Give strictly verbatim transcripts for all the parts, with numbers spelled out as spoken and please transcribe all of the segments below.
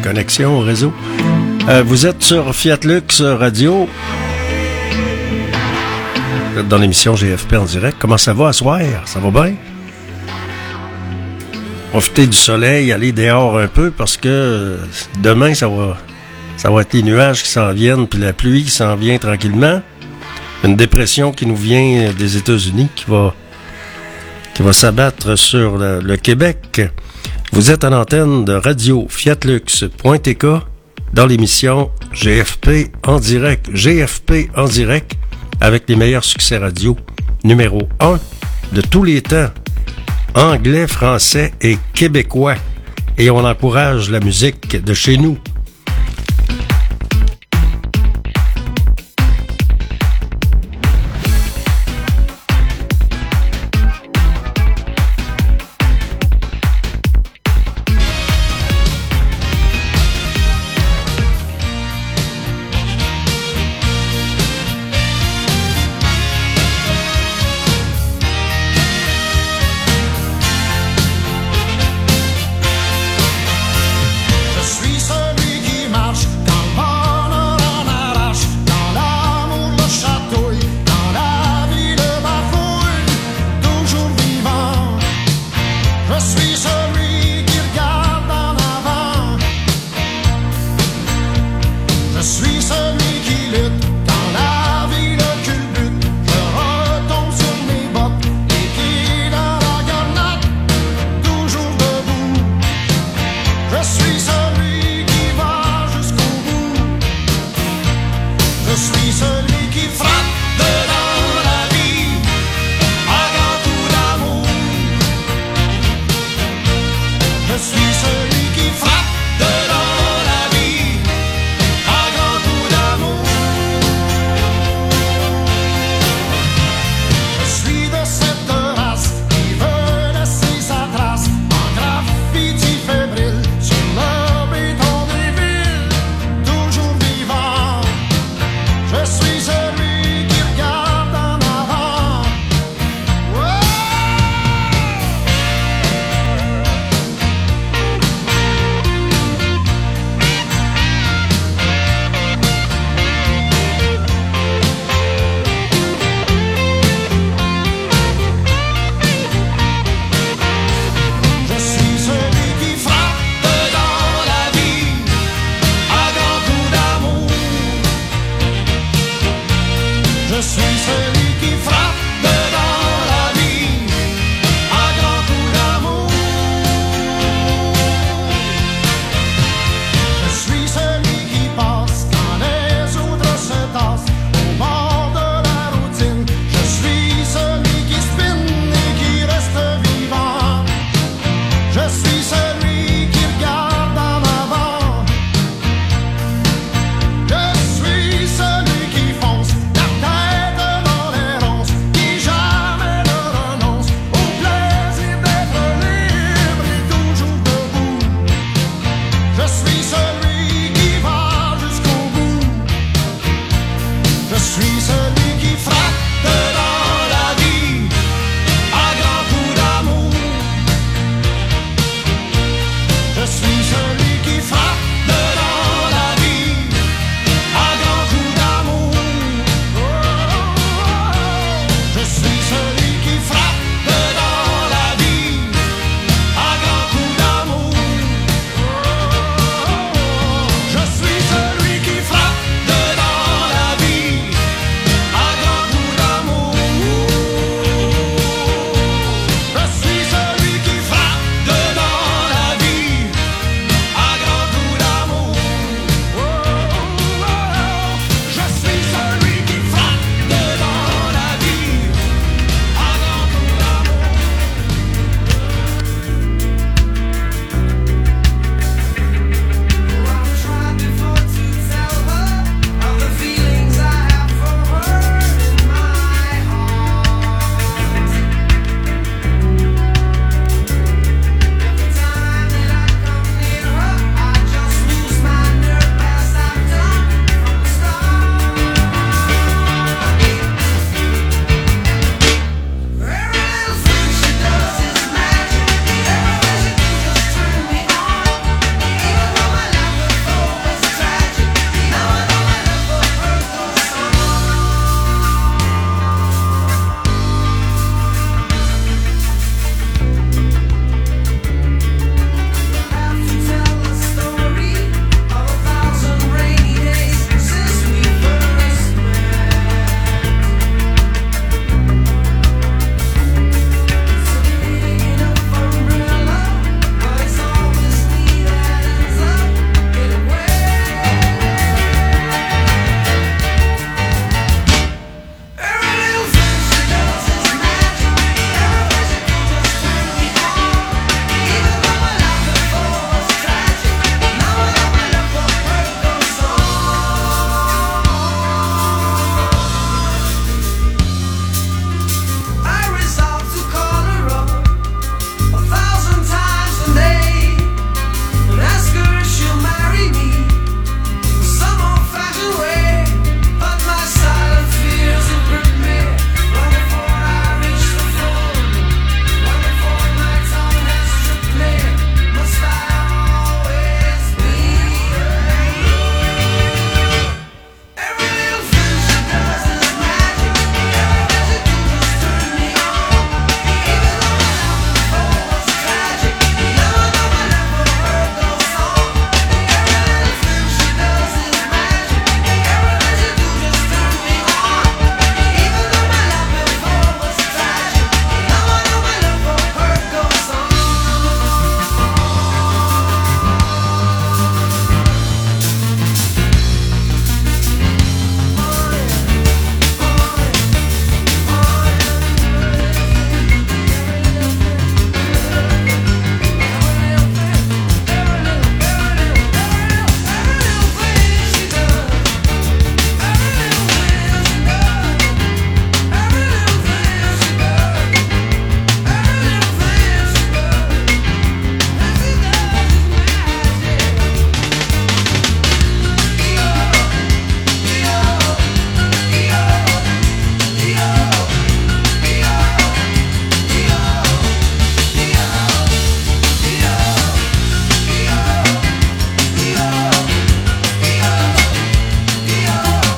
connexion au réseau. Euh, vous êtes sur Fiat Lux Radio. Vous êtes dans l'émission G F P en direct. Comment ça va à soir? Ça va bien? Profitez du soleil, aller dehors un peu parce que demain, ça va, ça va être les nuages qui s'en viennent puis la pluie qui s'en vient tranquillement. Une dépression qui nous vient des États-Unis qui va, qui va s'abattre sur le, le Québec. Vous êtes à l'antenne de radio fiatlux point t k dans l'émission G F P en direct. G F P en direct avec les meilleurs succès radio. Numéro un de tous les temps. Anglais, français et québécois. Et on encourage la musique de chez nous. Je suis celui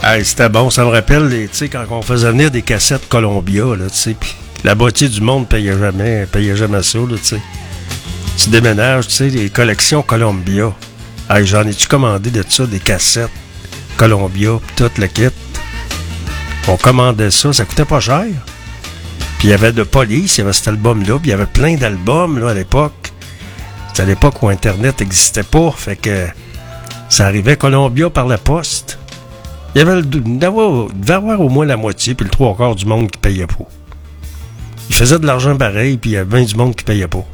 Hey, c'était bon, ça me rappelle, tu sais, quand on faisait venir des cassettes Columbia, là, tu sais, pis la moitié du monde payait jamais, payait jamais ça, là, tu sais. Tu déménages, tu sais, les collections Columbia. Hey, j'en ai-tu commandé de ça, des cassettes Columbia, pis tout le kit. On commandait ça, ça coûtait pas cher. Puis il y avait de Police, il y avait cet album-là, puis il y avait plein d'albums, là, à l'époque. C'était à l'époque où Internet n'existait pas, fait que ça arrivait Columbia par la poste. Il y avait le, il devait avoir au moins la moitié, puis le trois quarts du monde qui payait pas. Il faisait de l'argent pareil, puis il y avait bien du monde qui payait pas.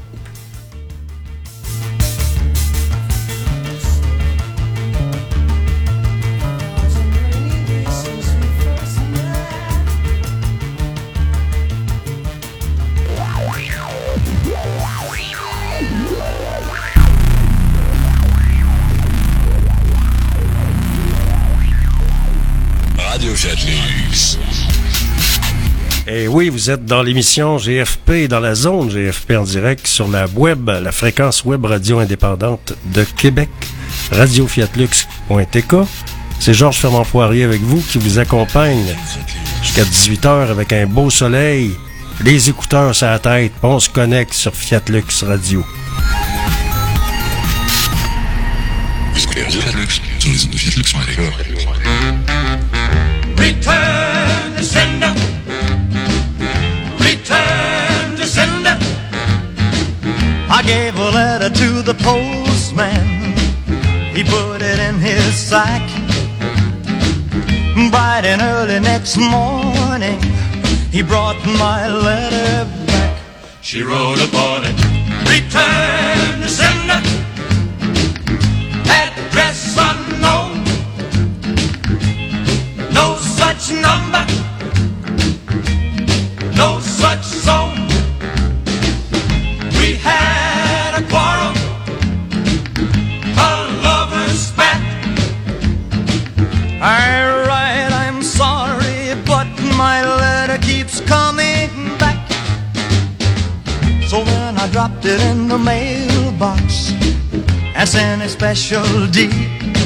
Et oui, vous êtes dans l'émission G F P, dans la zone G F P en direct sur la web, la fréquence web radio indépendante de Québec, radio fiat lux point t k. C'est Georges Fernand Poirier avec vous qui vous accompagne jusqu'à dix-huit heures avec un beau soleil, les écouteurs sur la tête, on se connecte sur Fiat Lux Radio. Return to sender. Return to sender. I gave a letter to the postman. He put it in his sack. Bright and early next morning, he brought my letter back. She wrote upon it, return to sender. Address unknown. No such number, no such zone. We had a quarrel, a lover's spat. I write, I'm sorry, but my letter keeps coming back. So then I dropped it in the mailbox and sent a special deed.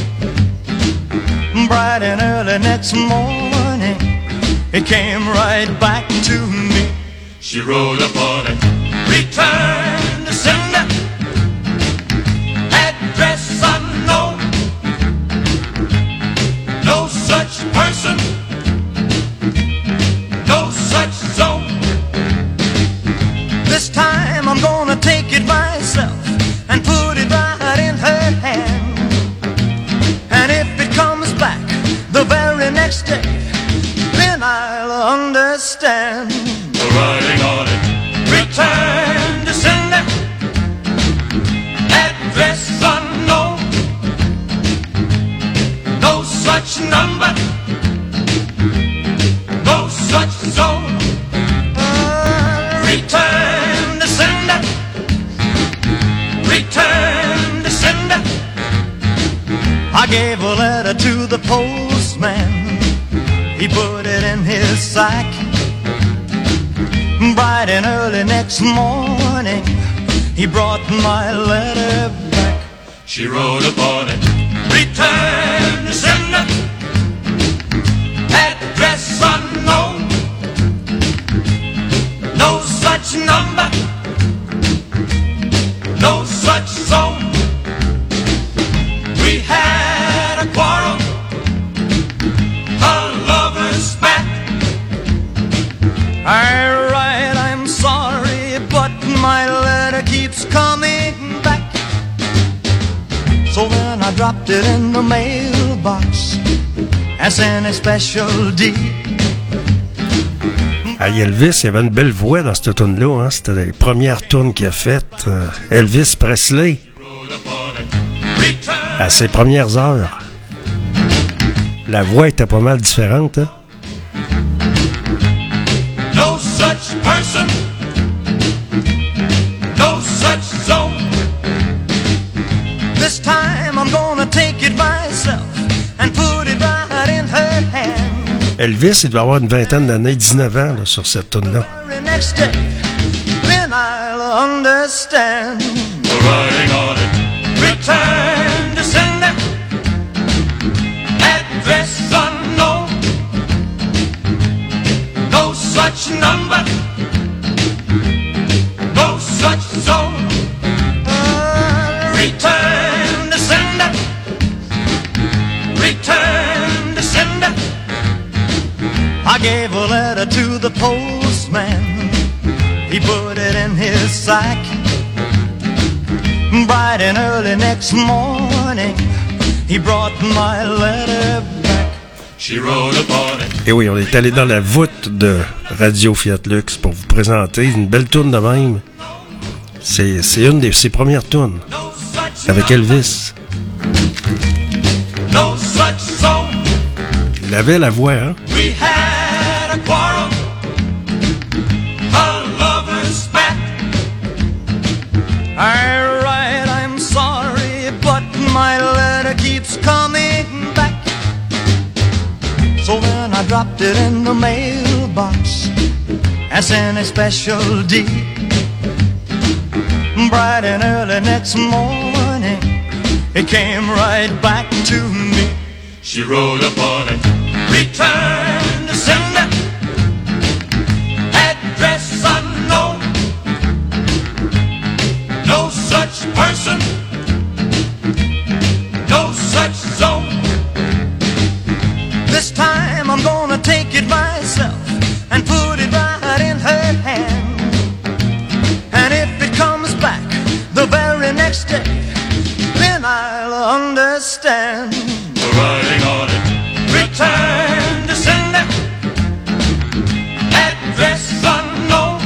Bright and early next morning, it came right back to me. She wrote upon it, return to sender. Address unknown. No such person, no such zone. This time I'm gonna take it myself and put it right in her hand. And if it comes back the very next day, then I'll understand. The writing on it, return to sender. Address unknown. No such number, no such zone. Uh, return to sender. Return to sender. I gave a letter to the postman. He put it in his sack. Bright and early next morning, he brought my letter back. She wrote upon it, return to sender. Address unknown. No such number, no such zone. We had a quarrel, a lover's spat. I write, I'm sorry, but my letter keeps coming back. So then I dropped it in the mailbox and sent a special deed. Ah, Elvis, il avait une belle voix dans cette tune-là, hein? C'était les premières tunes qu'il a faites. Euh, Elvis Presley. À ses premières heures. La voix était pas mal différente, hein? No such person, no such zone. This time I'm gonna take it myself and put it right in her hand. Elvis, il doit avoir une vingtaine d'années, dix-neuf ans, là, sur cette tune-là. Next day, then I'll understand. The writing on it, return to sender. Address unknown. I gave a letter to the postman. He put it in his sack. Bright and early next morning, he brought my letter back. She wrote upon it. Et oui, on est allé dans la voûte de Radio Fiat Lux pour vous présenter une belle toune de même. C'est, c'est une de ses premières tounes avec Elvis. No such song. Il avait la voix, hein? We had a quarrel, a lover's spat. I write, I'm sorry, but my letter keeps coming back. So then I dropped it in the mailbox and sent a special deed. Bright and early next morning, it came right back to me. She wrote upon it, return to sender, address unknown, no such person, no such zone. This time I'm gonna take it myself and put it right in her hand. And if it comes back the very next day, then I'll understand. Writing on it, return to sender, address unknown,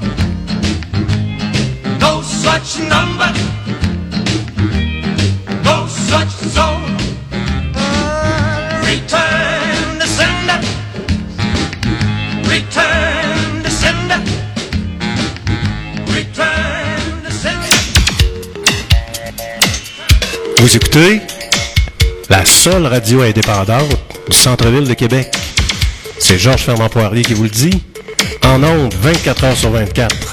no such number, no such zone. Uh, return to sender, return to sender, return to sender. Vous écoutez la seule radio indépendante du centre-ville de Québec. C'est Georges Fernand Poirier qui vous le dit, en ondes vingt-quatre heures sur vingt-quatre.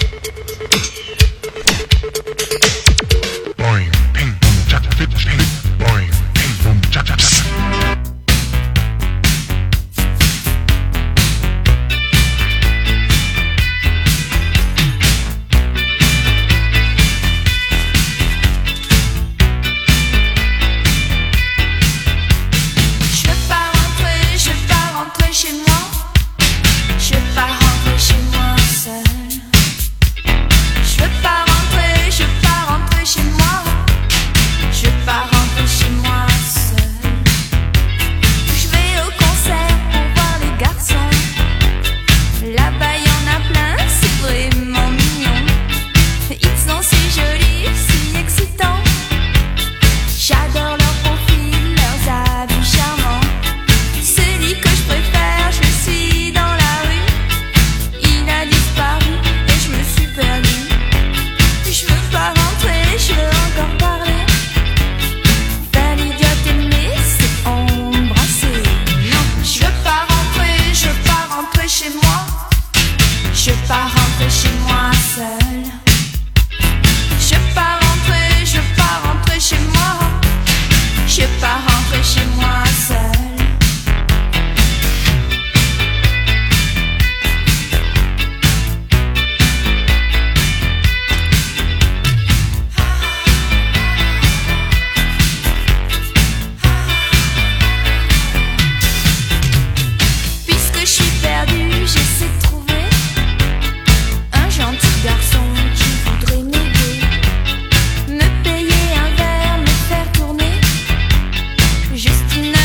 Juste une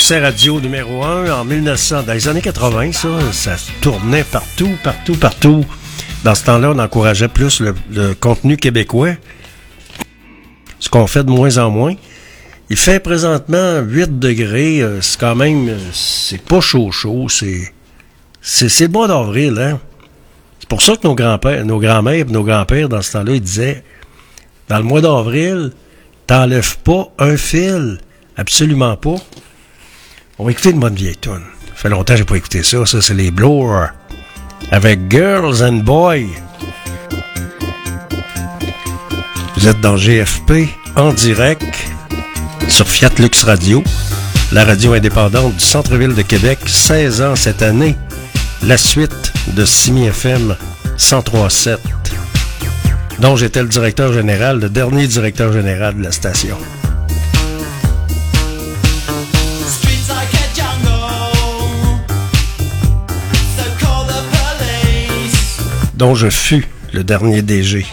succès radio numéro un en mille neuf cents, dans les années quatre-vingt, ça, ça tournait partout, partout, partout. Dans ce temps-là, on encourageait plus le, le contenu québécois, ce qu'on fait de moins en moins. Il fait présentement huit degrés, euh, c'est quand même, euh, c'est pas chaud chaud, c'est, c'est, c'est le mois d'avril, hein. C'est pour ça que nos grands-pères, nos grands-mères et nos grands-pères, dans ce temps-là, ils disaient, dans le mois d'avril, t'enlèves pas un fil, absolument pas. On va écouter une bonne vieille toune. Ça fait longtemps que j'ai pas écouté ça, ça c'est les Blowers, avec Girls and Boys. Vous êtes dans G F P, en direct, sur Fiat Lux Radio, la radio indépendante du centre-ville de Québec, seize ans cette année, la suite de Simi F M cent trois virgule sept, dont j'étais le directeur général, le dernier directeur général de la station. Dont je fus le dernier D G.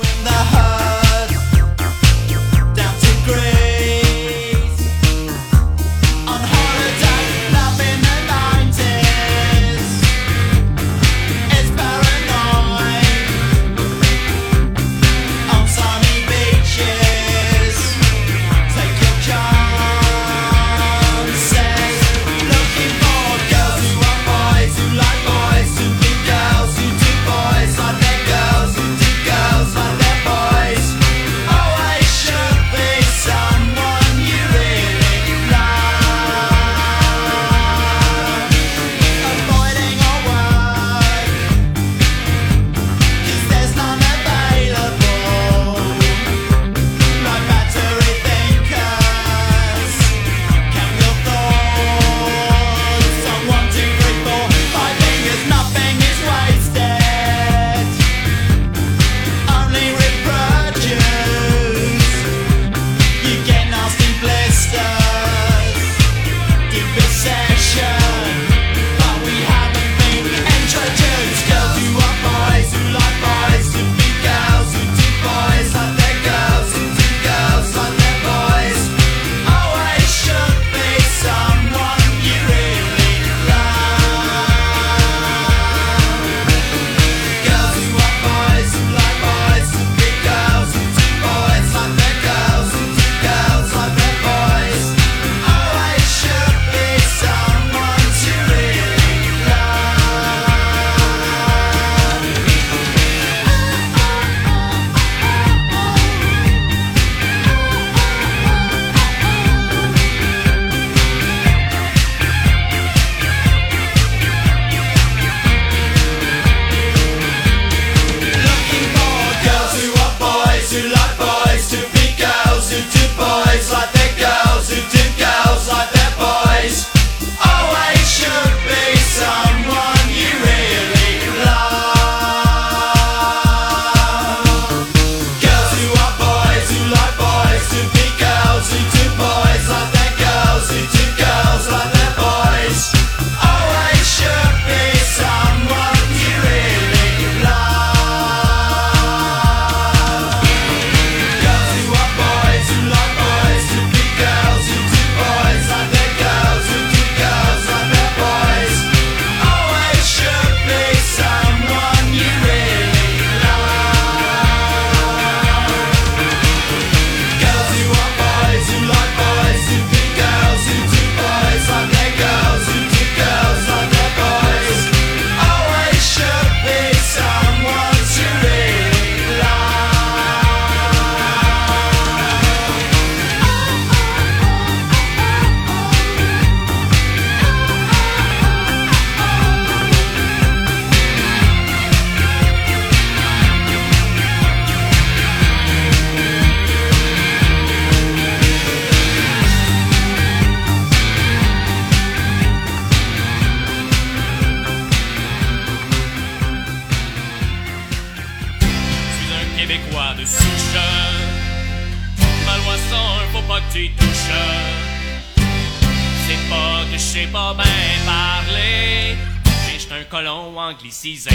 Anglicisé.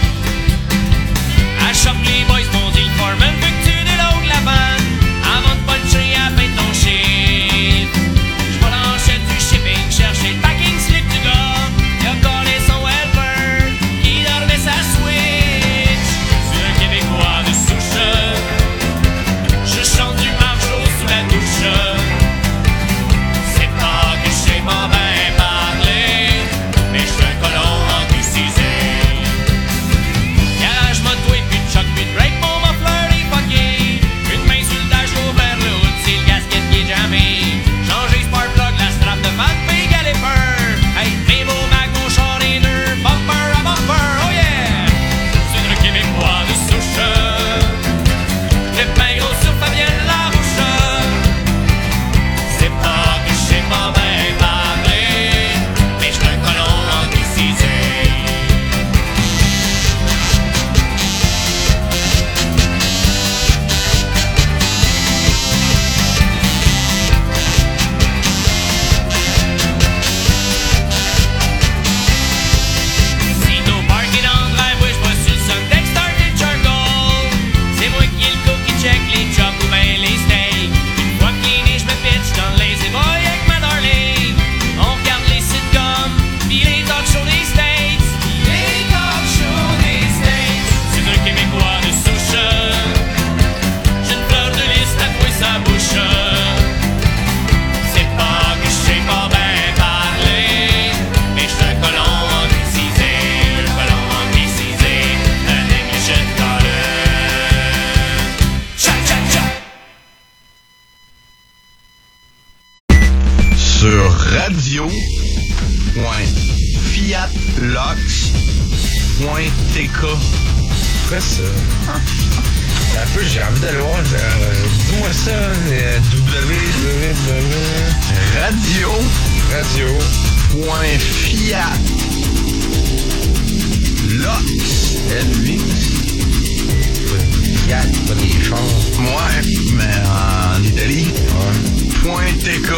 À choc, les boys m'ont dit Foreman, veux que tu délogues la vanne avant de puncher à peine ton chiffre. J'vais lâcher du shipping. radio point fiat lox point t k. Quoi ça? Un peu, j'ai envie d'aller voir. Euh, Dis-moi ça. Euh, w, w, w. Radio. Radio. Point fiat. Lox. L huit. Fiat, pas des chars. Ouais, mais en Italie. Ouais. Point T K.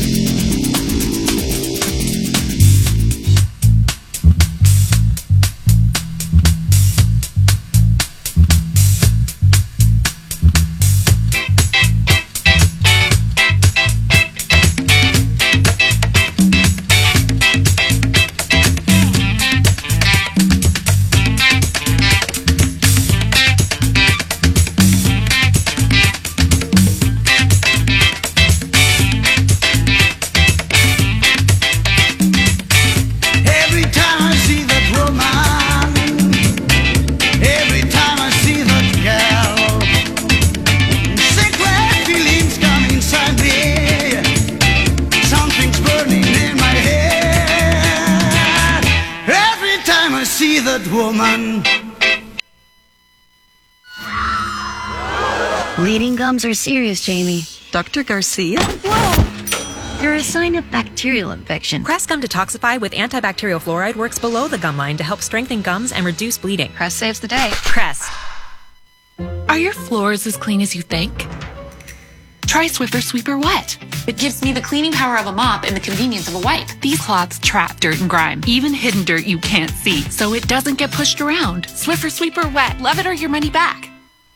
Bleeding gums are serious, Jamie. Doctor Garcia? Whoa! They're a sign of bacterial infection. Crest Gum Detoxify with antibacterial fluoride works below the gum line to help strengthen gums and reduce bleeding. Crest saves the day. Crest. Are your floors as clean as you think? Try Swiffer Sweeper Wet. It gives me the cleaning power of a mop and the convenience of a wipe. These cloths trap dirt and grime, even hidden dirt you can't see, so it doesn't get pushed around. Swiffer Sweeper Wet. Love it or your money back.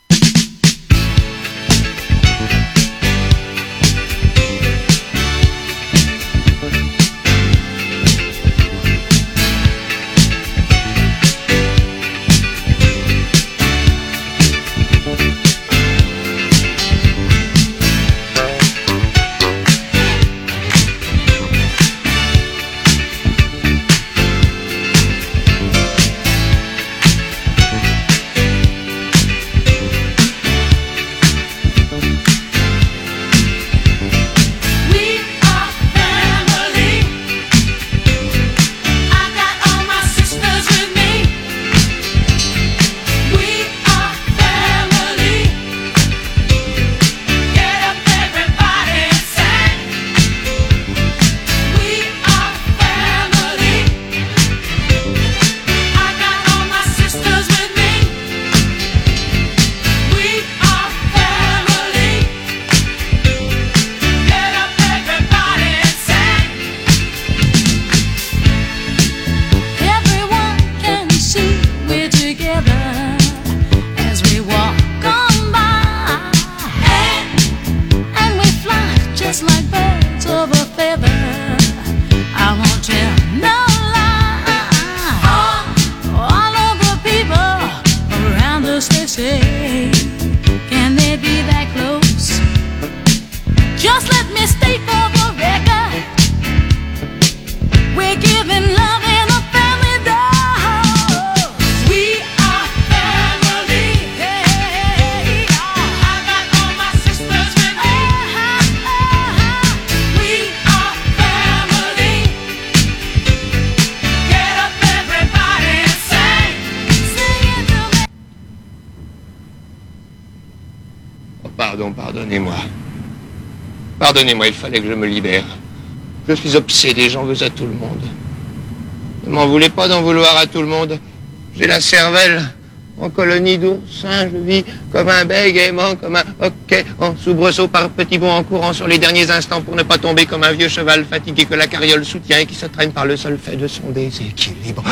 Pardon, pardonnez-moi. Pardonnez-moi, il fallait que je me libère. Je suis obsédé, j'en veux à tout le monde. Ne m'en voulez pas d'en vouloir à tout le monde. J'ai la cervelle en colonie d'oursins, je vis comme un bégaiement, comme un hoquet en soubresaut par petits bonds en courant sur les derniers instants pour ne pas tomber comme un vieux cheval fatigué que la carriole soutient et qui se traîne par le seul fait de son déséquilibre.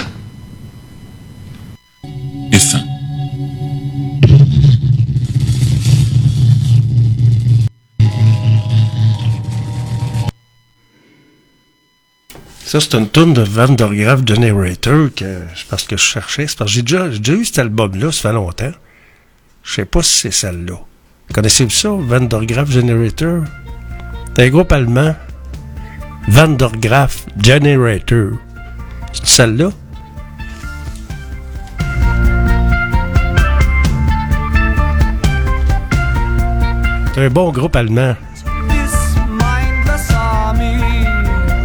Et fin. Ça, c'est une tourne de Van der Graaf Generator que c'est parce que je cherchais. C'est parce que j'ai déjà, j'ai déjà eu cet album-là, ça fait longtemps. Je sais pas si c'est celle-là. Connaissez-vous ça, Van der Graaf Generator? C'est un groupe allemand. Van der Graaf Generator. C'est celle-là? C'est un bon groupe allemand. This mindless army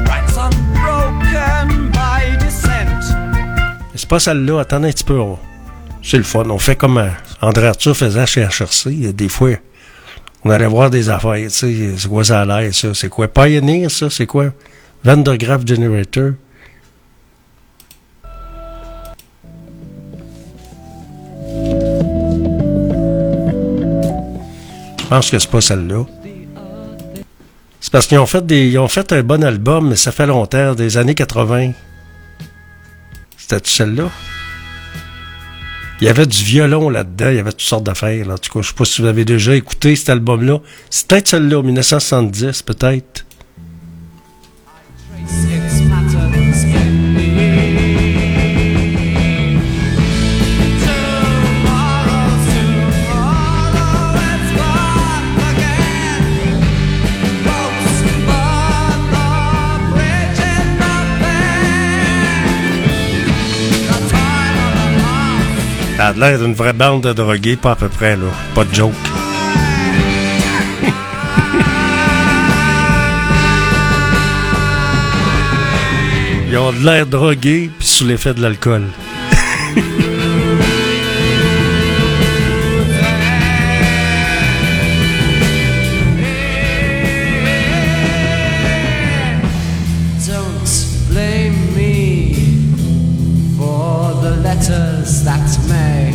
pas celle-là. Attendez un petit peu. On... C'est le fun. On fait comme euh, André Arthur faisait chez H R C. Des fois, on allait voir des affaires. Tu sais, c'est quoi ça a l'air, ça? C'est quoi? Pioneer, ça? C'est quoi? Van der Graaf Generator. Je pense que c'est pas celle-là. C'est parce qu'ils ont fait des, ils ont fait un bon album, mais ça fait longtemps, des années quatre-vingts. C'était-tu celle-là? Il y avait du violon là-dedans, il y avait toutes sortes d'affaires. Là. En tout cas, je sais pas si vous avez déjà écouté cet album-là. C'est peut-être celle-là, dix-neuf cent soixante-dix, peut-être. Ça a l'air d'une vraie bande de drogués, pas à peu près, là. Pas de joke. Ils ont de l'air drogués, puis sous l'effet de l'alcool. Don't blame me for the letters that may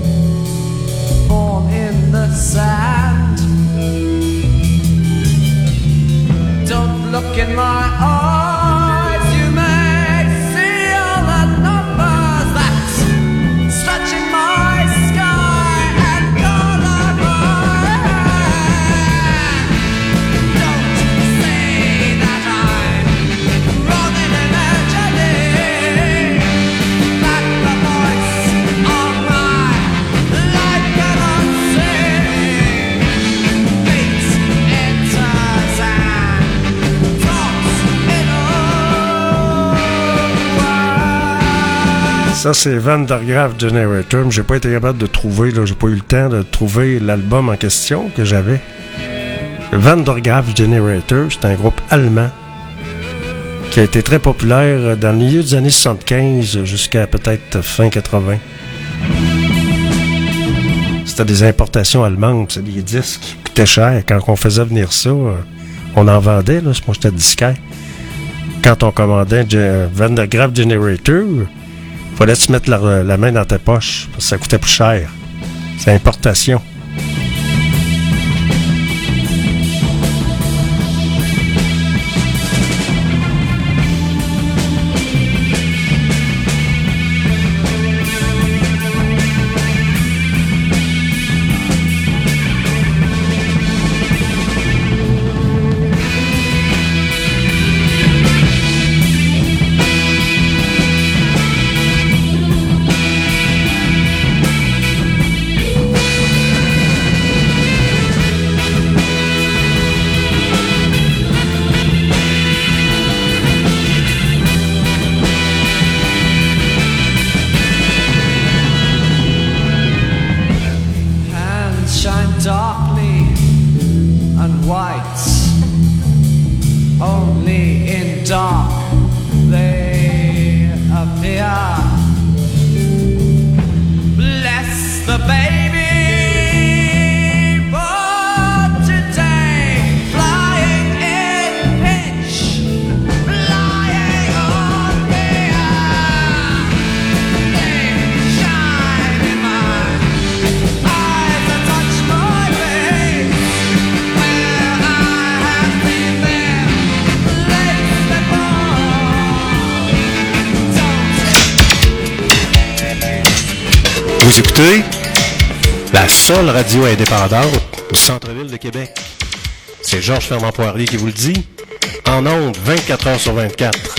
fall in the sand. Don't look in my eyes, you may see all the numbers that stretch in my sky and color my hand. Don't say that I'm running imagining that the voice of my life cannot sing. Fate enters and talks in Ça, c'est Van der Graaf Generator. Mais j'ai pas été capable de trouver, là, j'ai pas eu le temps de trouver l'album en question que j'avais. Van der Graaf Generator, c'est un groupe allemand qui a été très populaire dans le milieu des années soixante-quinze jusqu'à peut-être fin quatre-vingts. C'était des importations allemandes, c'est des disques qui coûtaient cher. Quand on faisait venir ça, on en vendait, là, moi j'étais disquaire. Quand on commandait un Van der Graaf Generator, il fallait se mettre la, la main dans ta poche, parce que ça coûtait plus cher. C'est importation. hands shine darkly and white. Only in dark they appear. Bless the baby born today, flying in pitch, flying on the air. They shine in my eyes and touch my face, where I have seen them place them all. Vous écoutez la seule radio indépendante du centre-ville de Québec. C'est Georges Fernand Poirier qui vous le dit, en ondes vingt-quatre heures sur vingt-quatre.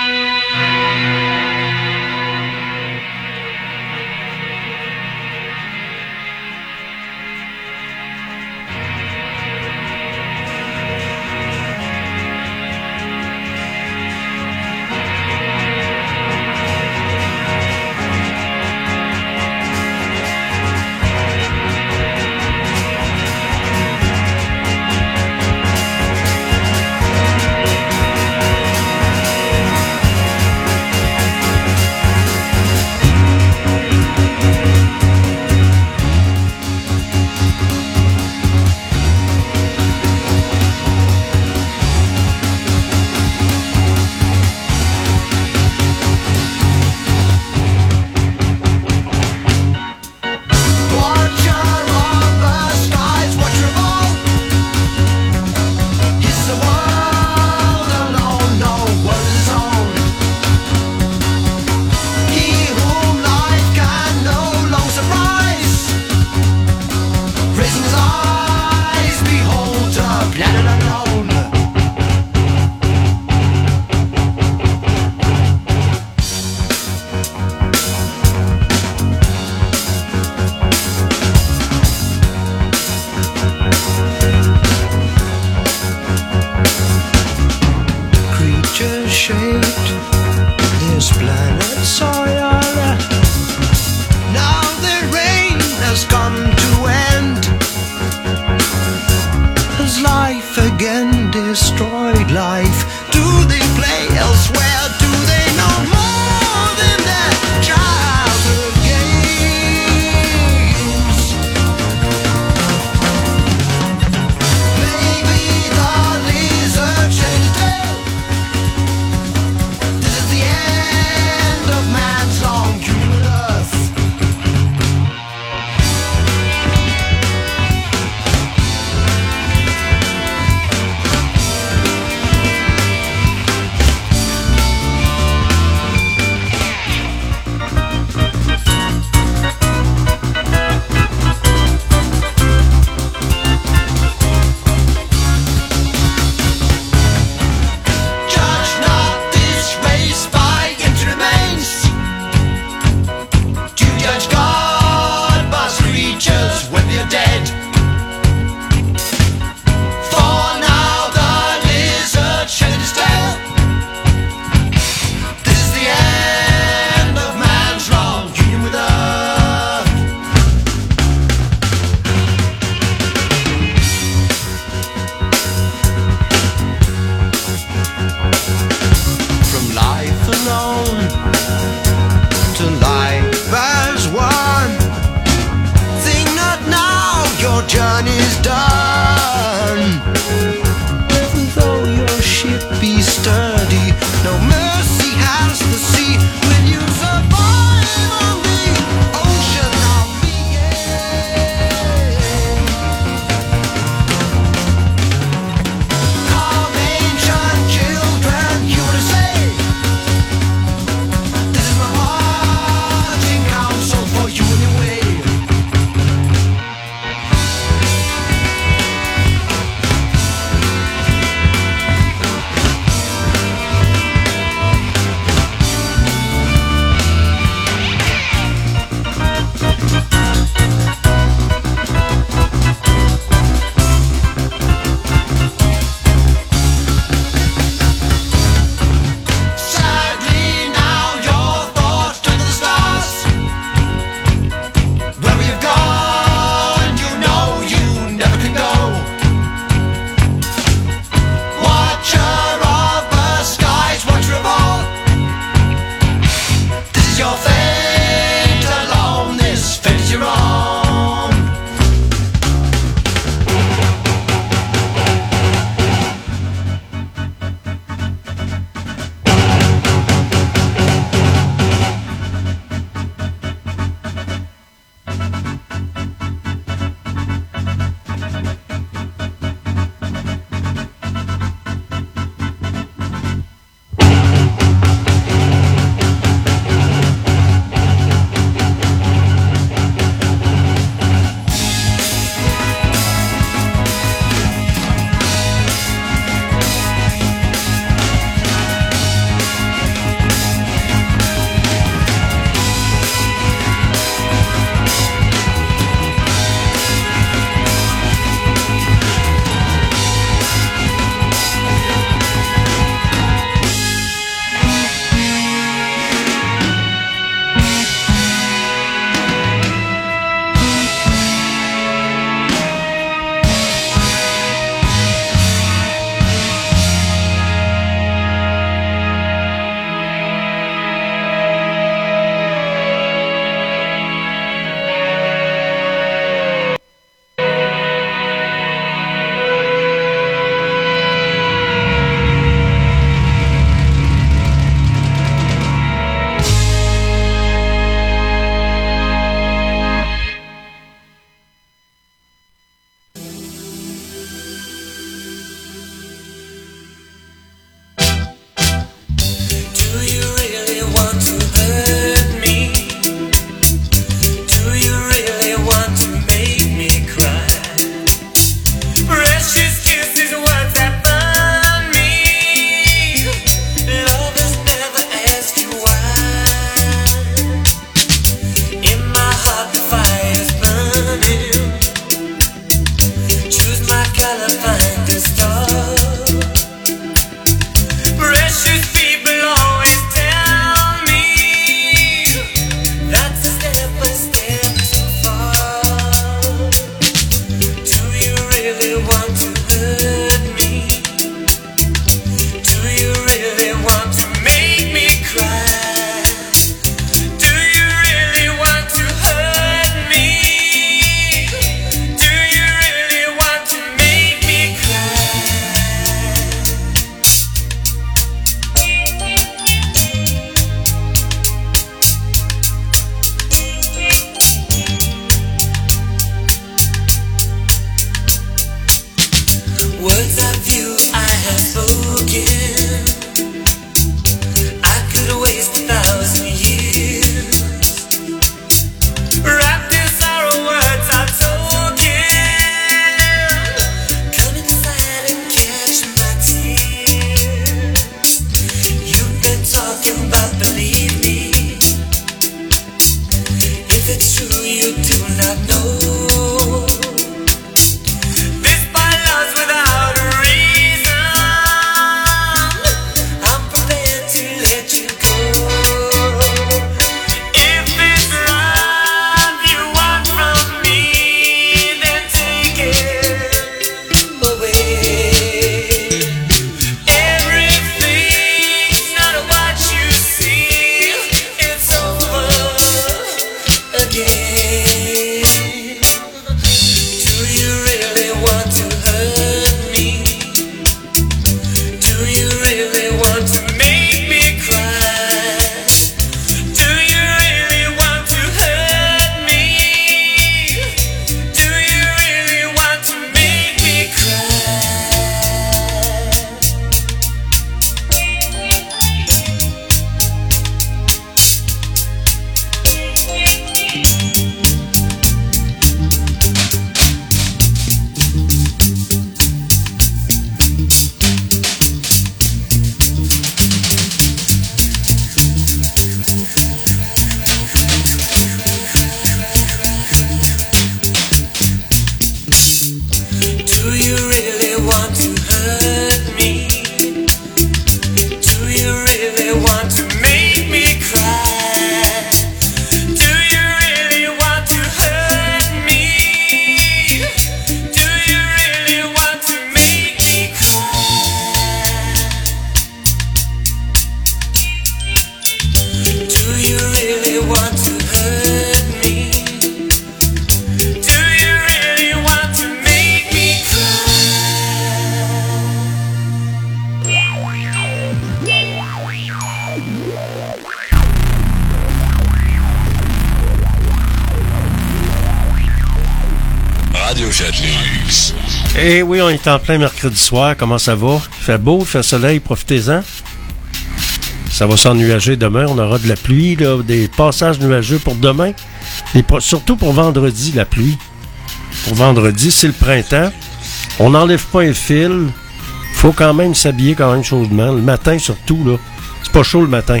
Radio Chat-Lux. Eh oui, on est en plein mercredi soir. Comment ça va? Il fait beau, il fait soleil, profitez-en. Ça va s'ennuager demain. On aura de la pluie, là, des passages nuageux pour demain. Et pour, surtout pour vendredi, la pluie. Pour vendredi, c'est le printemps. On n'enlève pas un fil. Faut quand même s'habiller quand même chaudement. Le matin, surtout, là. C'est pas chaud le matin.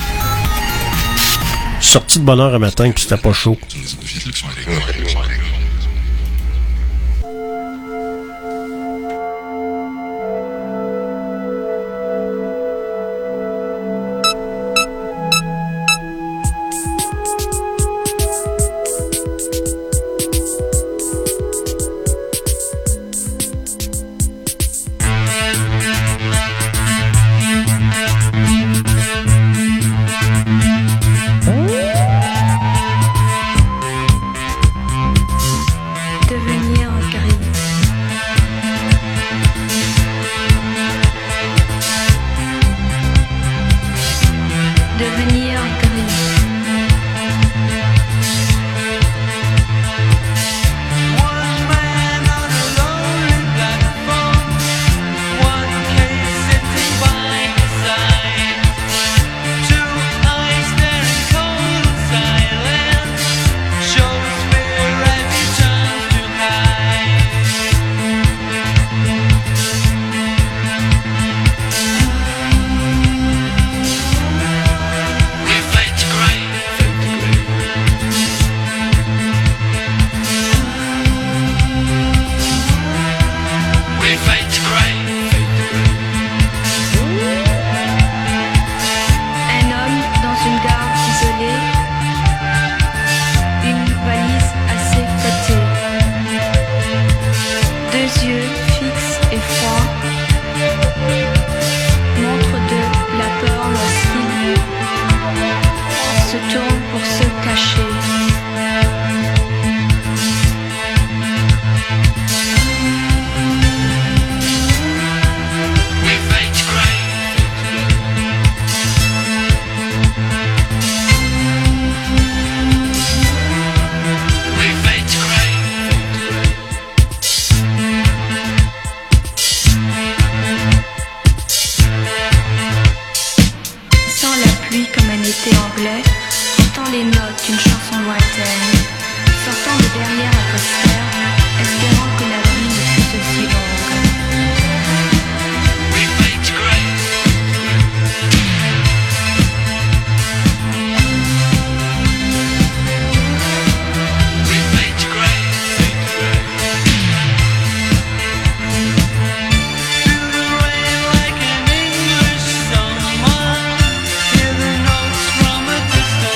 Sorti de bonne heure un matin, puis c'était pas chaud.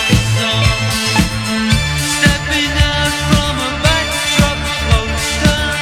Stepping out from a backdrop poster.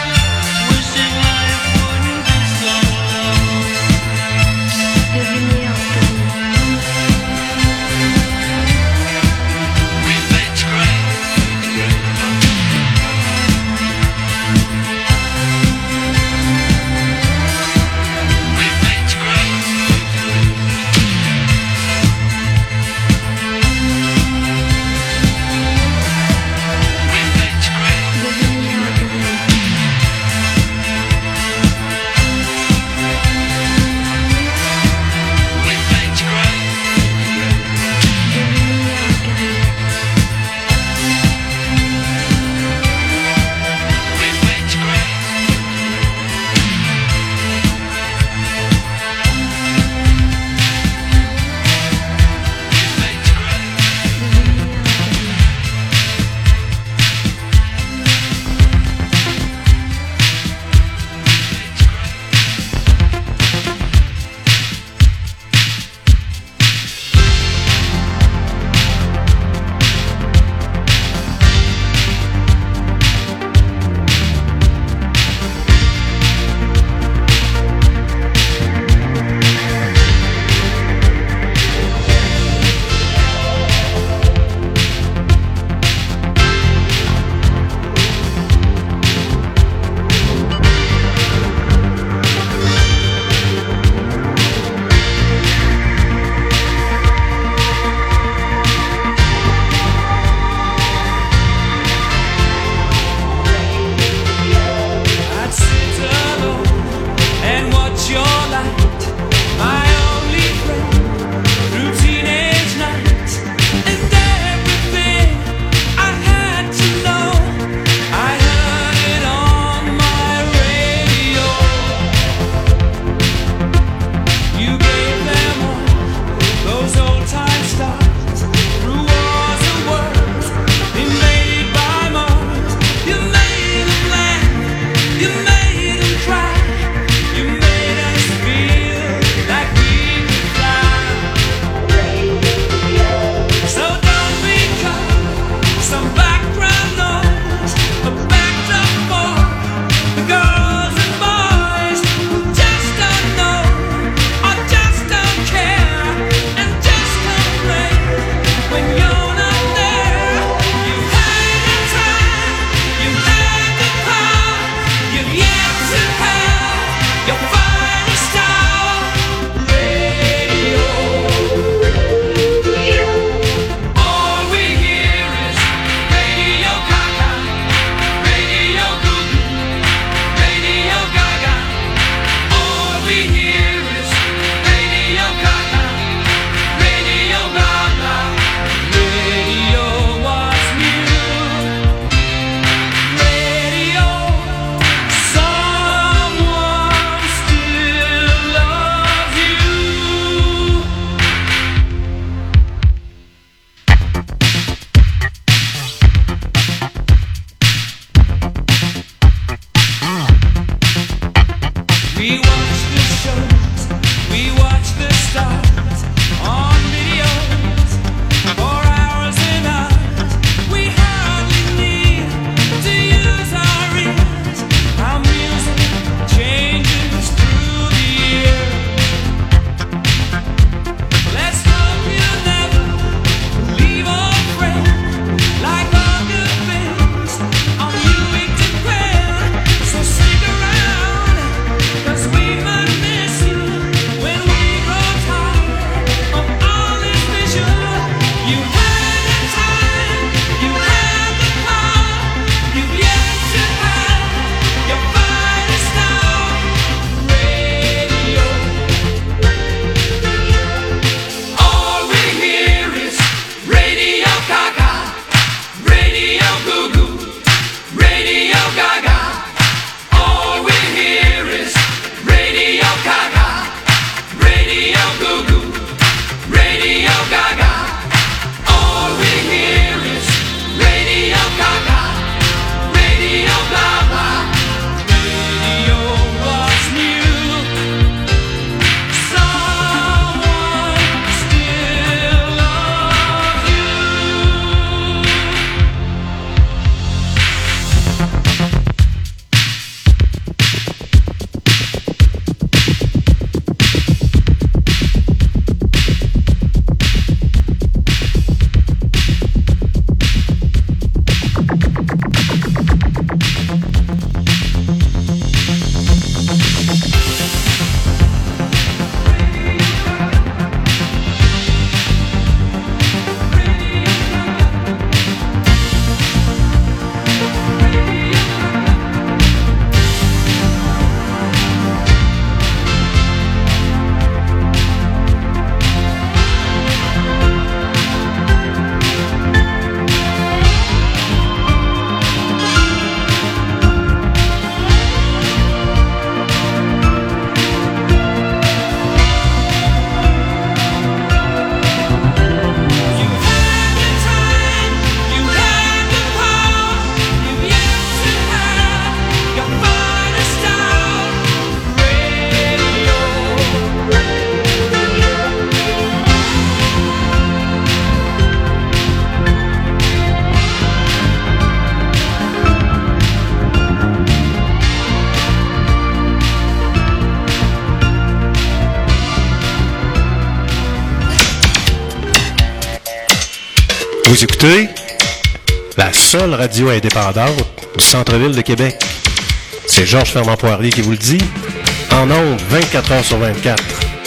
Vous écoutez la seule radio indépendante du centre-ville de Québec. C'est Georges Fernand Poirier qui vous le dit, en ondes vingt-quatre heures sur vingt-quatre.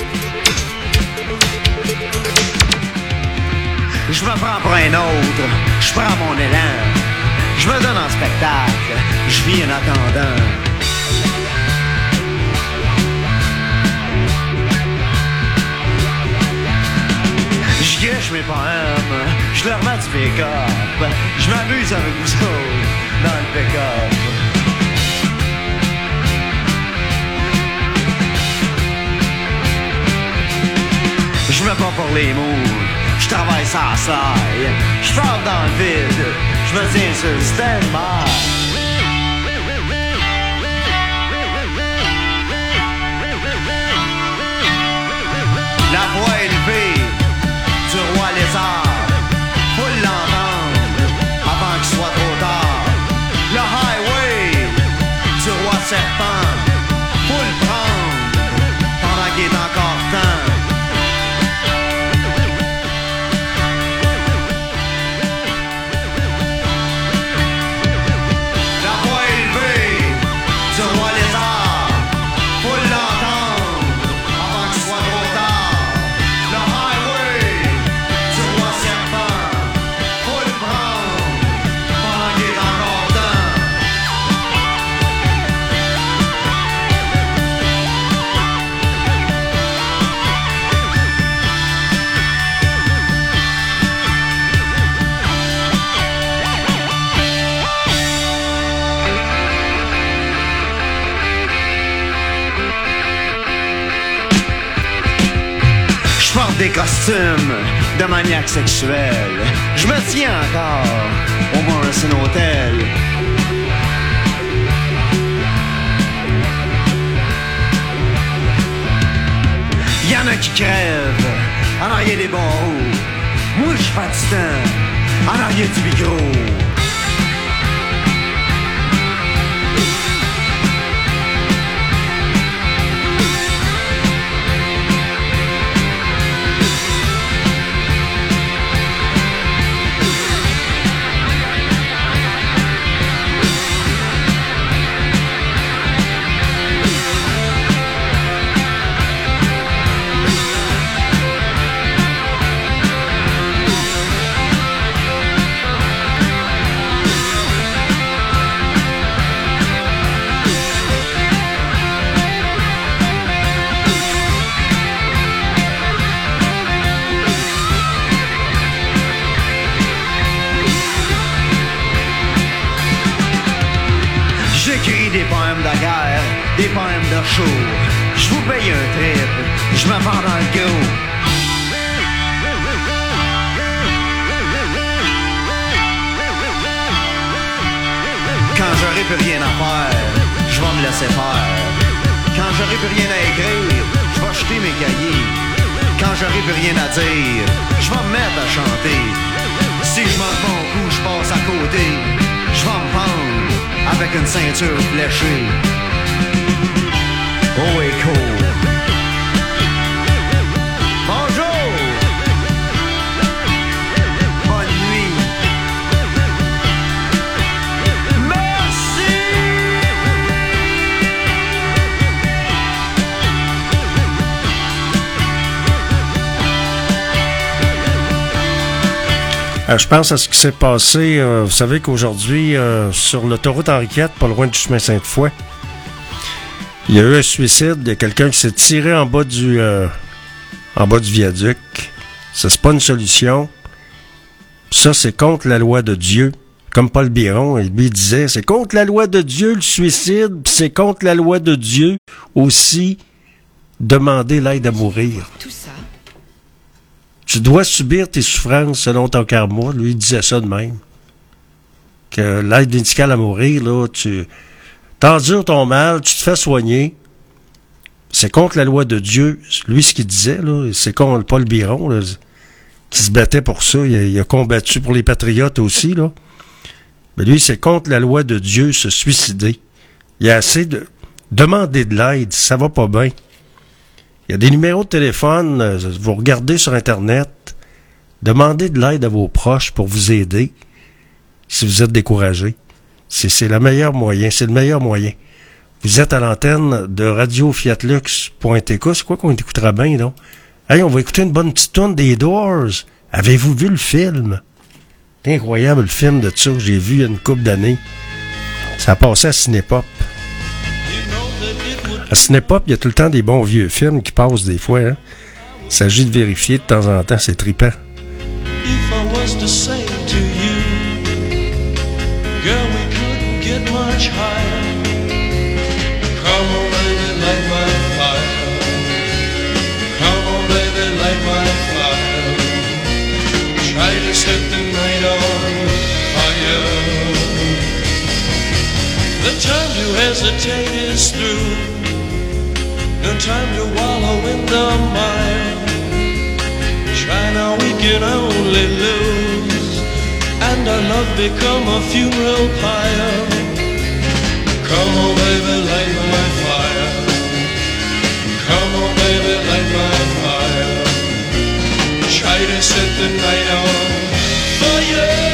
Je me prends pour un autre, je prends mon élan, je me donne en spectacle, je vis en attendant. Je gâche mes poèmes, je leur mets du pick-up, je m'amuse avec vous autres dans le pick-up. Je me bats pour les mots, je travaille sans slaille, je frappe dans le vide, je me tiens sur le stand-by. La voix élevée du roi lézard, faut l'entendre avant qu'il soit trop tard. Le highway du roi serpent, faut le prendre pendant qu'il est encore temps. Des costumes de maniaque sexuel. Je me tiens encore au Morrison Hotel. Y'en a qui crèvent en arrière des barreaux. Moi je fais du temps en arrière du micro. Des poèmes de show, je vous paye un trip, je me vends dans le go. Quand j'aurai plus rien à faire, je vais me laisser faire. Quand j'aurai plus rien à écrire, je vais jeter mes cahiers. Quand j'aurai plus rien à dire, je vais me mettre à chanter. Si je manque mon coup, je passe à côté. Je vais me pendre avec une ceinture fléchée. Oh, écho. Bonjour. Bonne nuit. Merci. Euh, je pense à ce qui s'est passé. Euh, vous savez qu'aujourd'hui, euh, sur l'autoroute Henri quatre, pas loin du chemin Sainte-Foy, il y a eu un suicide. Il y a quelqu'un qui s'est tiré en bas du euh, en bas du viaduc. Ça, c'est pas une solution. Ça, c'est contre la loi de Dieu. Comme Paul Biron, lui disait, c'est contre la loi de Dieu le suicide, puis c'est contre la loi de Dieu aussi demander l'aide à mourir. Tout ça. Tu dois subir tes souffrances selon ton karma. Lui, il disait ça de même. Que l'aide médicale à mourir, là, tu t'endures ton mal, tu te fais soigner. C'est contre la loi de Dieu. Lui, ce qu'il disait, là, c'est contre Paul Biron, là, qui se battait pour ça. Il a, il a combattu pour les patriotes aussi, là. Mais lui, c'est contre la loi de Dieu, se suicider. Il y a assez de... Demander de l'aide, ça va pas bien. Il y a des numéros de téléphone, vous regardez sur Internet, Demandez de l'aide à vos proches pour vous aider si vous êtes découragé. C'est, c'est le meilleur moyen. C'est le meilleur moyen. Vous êtes à l'antenne de radio fiat lux point t k. C'est quoi qu'on écoutera bien, non? Hey, on va écouter une bonne petite tourne des Doors. Avez-vous vu le film? C'est incroyable, le film de ça que j'ai vu il y a une couple d'années. Ça a passé à Cinépop. À Cinépop, il y a tout le temps des bons vieux films qui passent des fois. Hein? Il s'agit de vérifier de temps en temps, c'est trippant. If I was to say to you, girl, we couldn't get much higher. Come on, baby, light my fire. Come on, baby, light my fire. Try to set the night on fire. The time to hesitate is through. No time to wallow in the mire. Try now, we can only lose, and our love become a funeral pyre. Come on, baby, light my fire. Come on, baby, light my fire. Try to set the night on fire.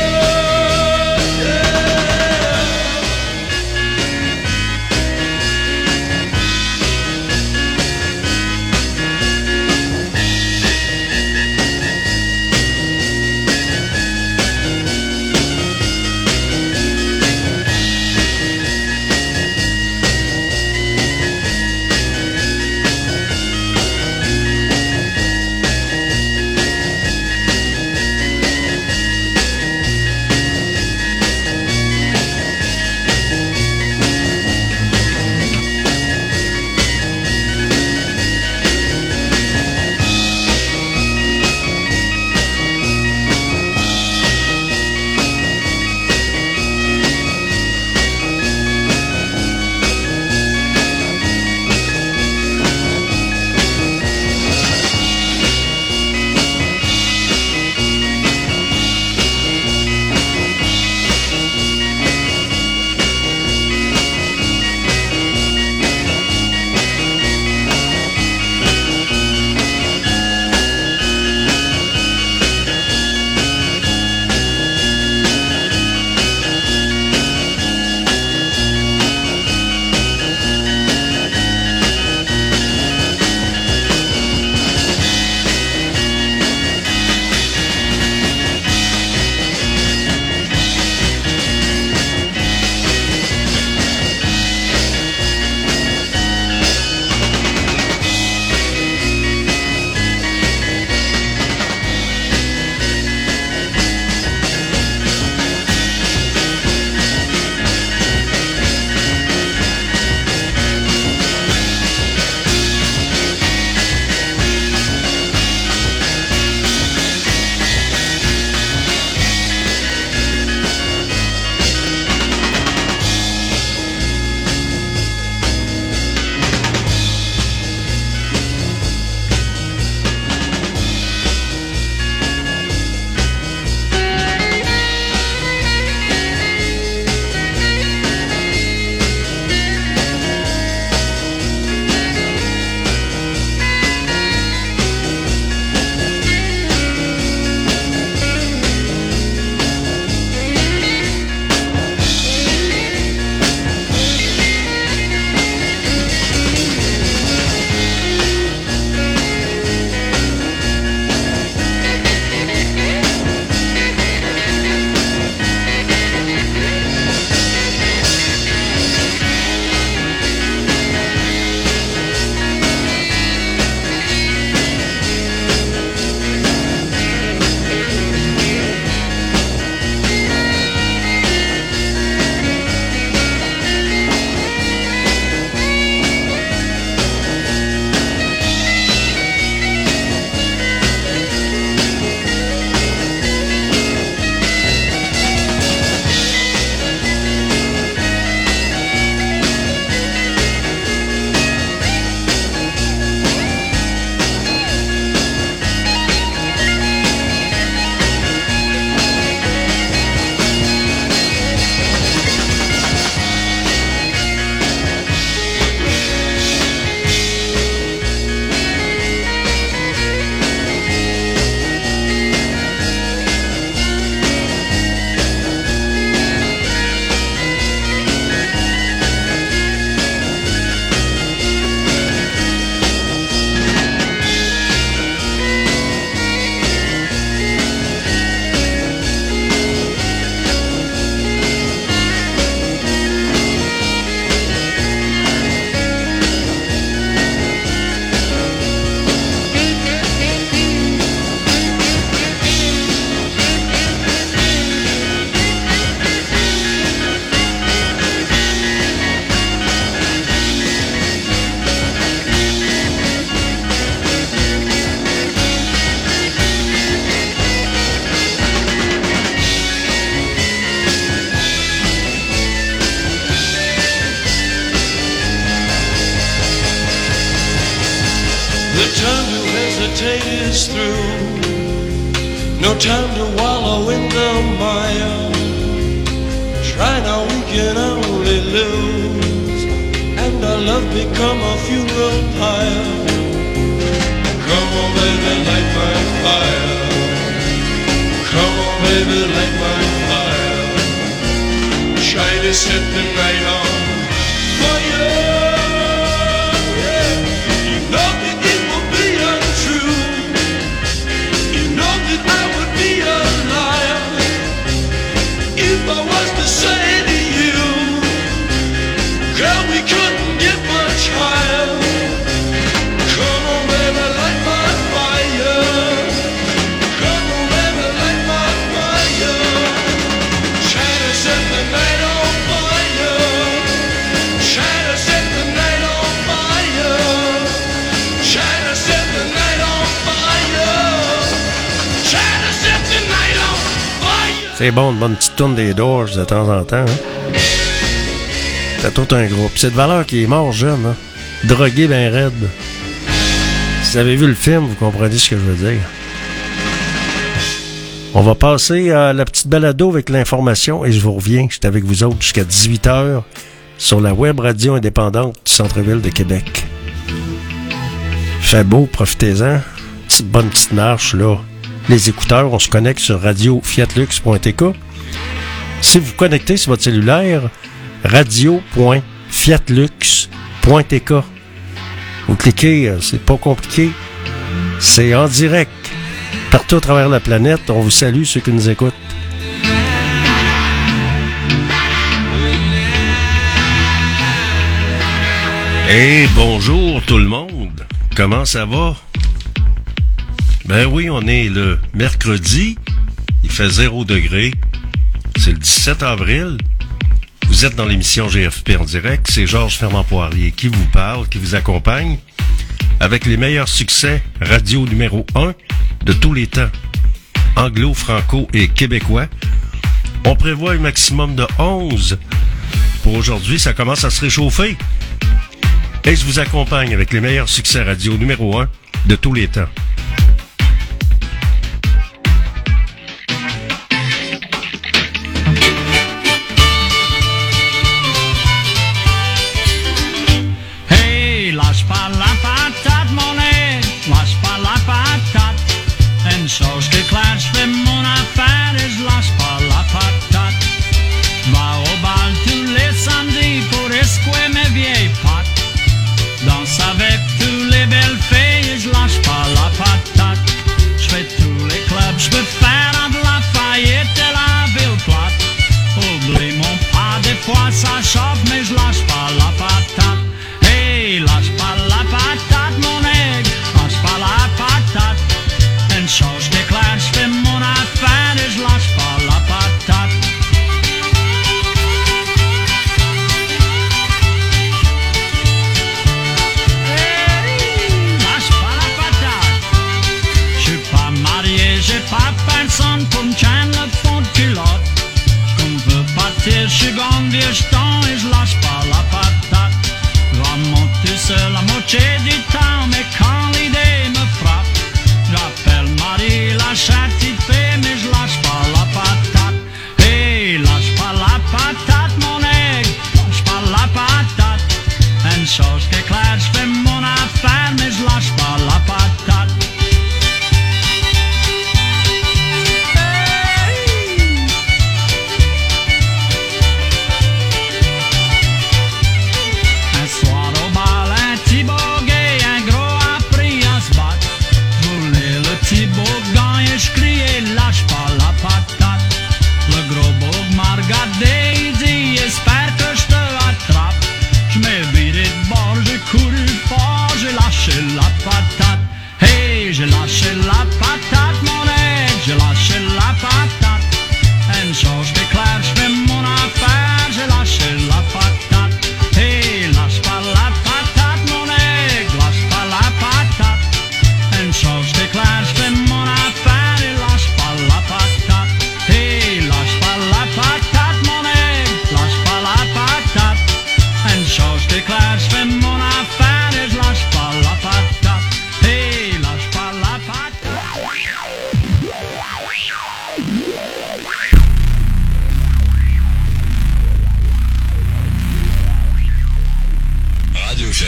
meditate is through. No time to wallow in the mire. Try now, we can only lose, and our love become a funeral pyre. Come on, baby, light my fire. Come on, baby, light my fire. Try to set the night on fire. Yeah. You know that it will be untrue. You know that I would be a liar if I was to say to you, girl, we couldn't get much higher. Come on, baby, light my fire. Come on, baby, light my fire. Try to set the night on fire. Try to set the night on fire. Try to set the night on fire. Try to set the night on fire. C'est bon, une bonne petite tourne des Doors de temps en temps. Hein? C'est tout un groupe. C'est de valeur qui est mort jeune. Hein? Drogué ben raide. Si vous avez vu le film, vous comprenez ce que je veux dire. On va passer à la petite balado avec l'information et je vous reviens. J'étais avec vous autres jusqu'à dix-huit heures sur la web radio indépendante du centre-ville de Québec. Fait beau, profitez-en. Petite bonne petite marche, là. Les écouteurs, on se connecte sur radio fiat lux point t k. Si vous connectez sur votre cellulaire, radio point fiat lux point t k. Vous cliquez, c'est pas compliqué. C'est en direct. Partout à travers la planète, on vous salue ceux qui nous écoutent. Et bonjour tout le monde. Comment ça va? Ben oui, on est le mercredi. Il fait zéro degré. C'est le dix-sept avril. Vous êtes dans l'émission G F P en direct. C'est Georges Fernand-Poirier qui vous parle, qui vous accompagne avec les meilleurs succès radio numéro un de tous les temps. Anglo, franco et québécois. On prévoit un maximum de onze. Pour aujourd'hui, ça commence à se réchauffer. Et je vous accompagne avec les meilleurs succès radio numéro un de tous les temps. Lâche pas la patate, mon nez, lâche pas la patate. Une chose qui est claire, je fais mon affaire et je lâche pas la patate. Va au bal tous les samedis pour escouer mes vieilles pattes. Danse avec tous les belles filles et je lâche pas la patate.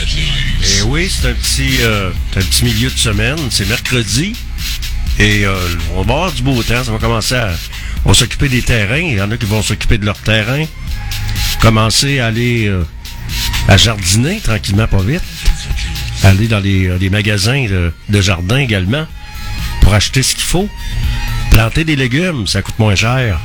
Et oui, c'est un petit, euh, c'est un petit milieu de semaine. C'est mercredi. Et euh, on va avoir du beau temps. Ça va commencer à... On va s'occuper des terrains. Il y en a qui vont s'occuper de leur terrain. Commencer à aller euh, à jardiner tranquillement, pas vite. Aller dans les, les magasins de, de jardin également pour acheter ce qu'il faut. Planter des légumes, ça coûte moins cher.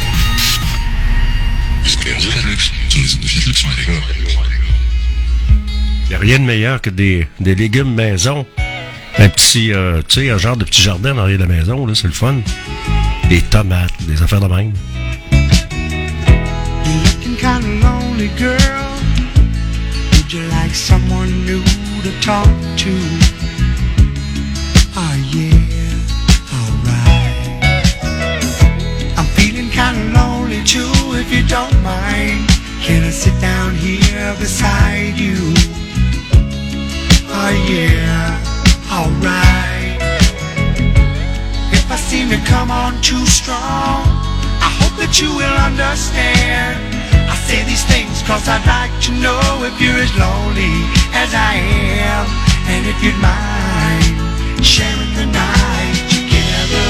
Il n'y a rien de meilleur que des, des légumes maison. Un petit, euh, tu sais, un genre de petit jardin dans l'arrière de la maison, là, c'est le fun. Des tomates, des affaires de même. You're looking kinda lonely, girl. Would you like someone new to talk to? Oh yeah, alright. I'm feeling kinda lonely too, if you don't mind. Can I sit down here beside you? Oh yeah, alright. If I seem to come on too strong, I hope that you will understand. I say these things cause I'd like to know if you're as lonely as I am, and if you'd mind sharing the night together.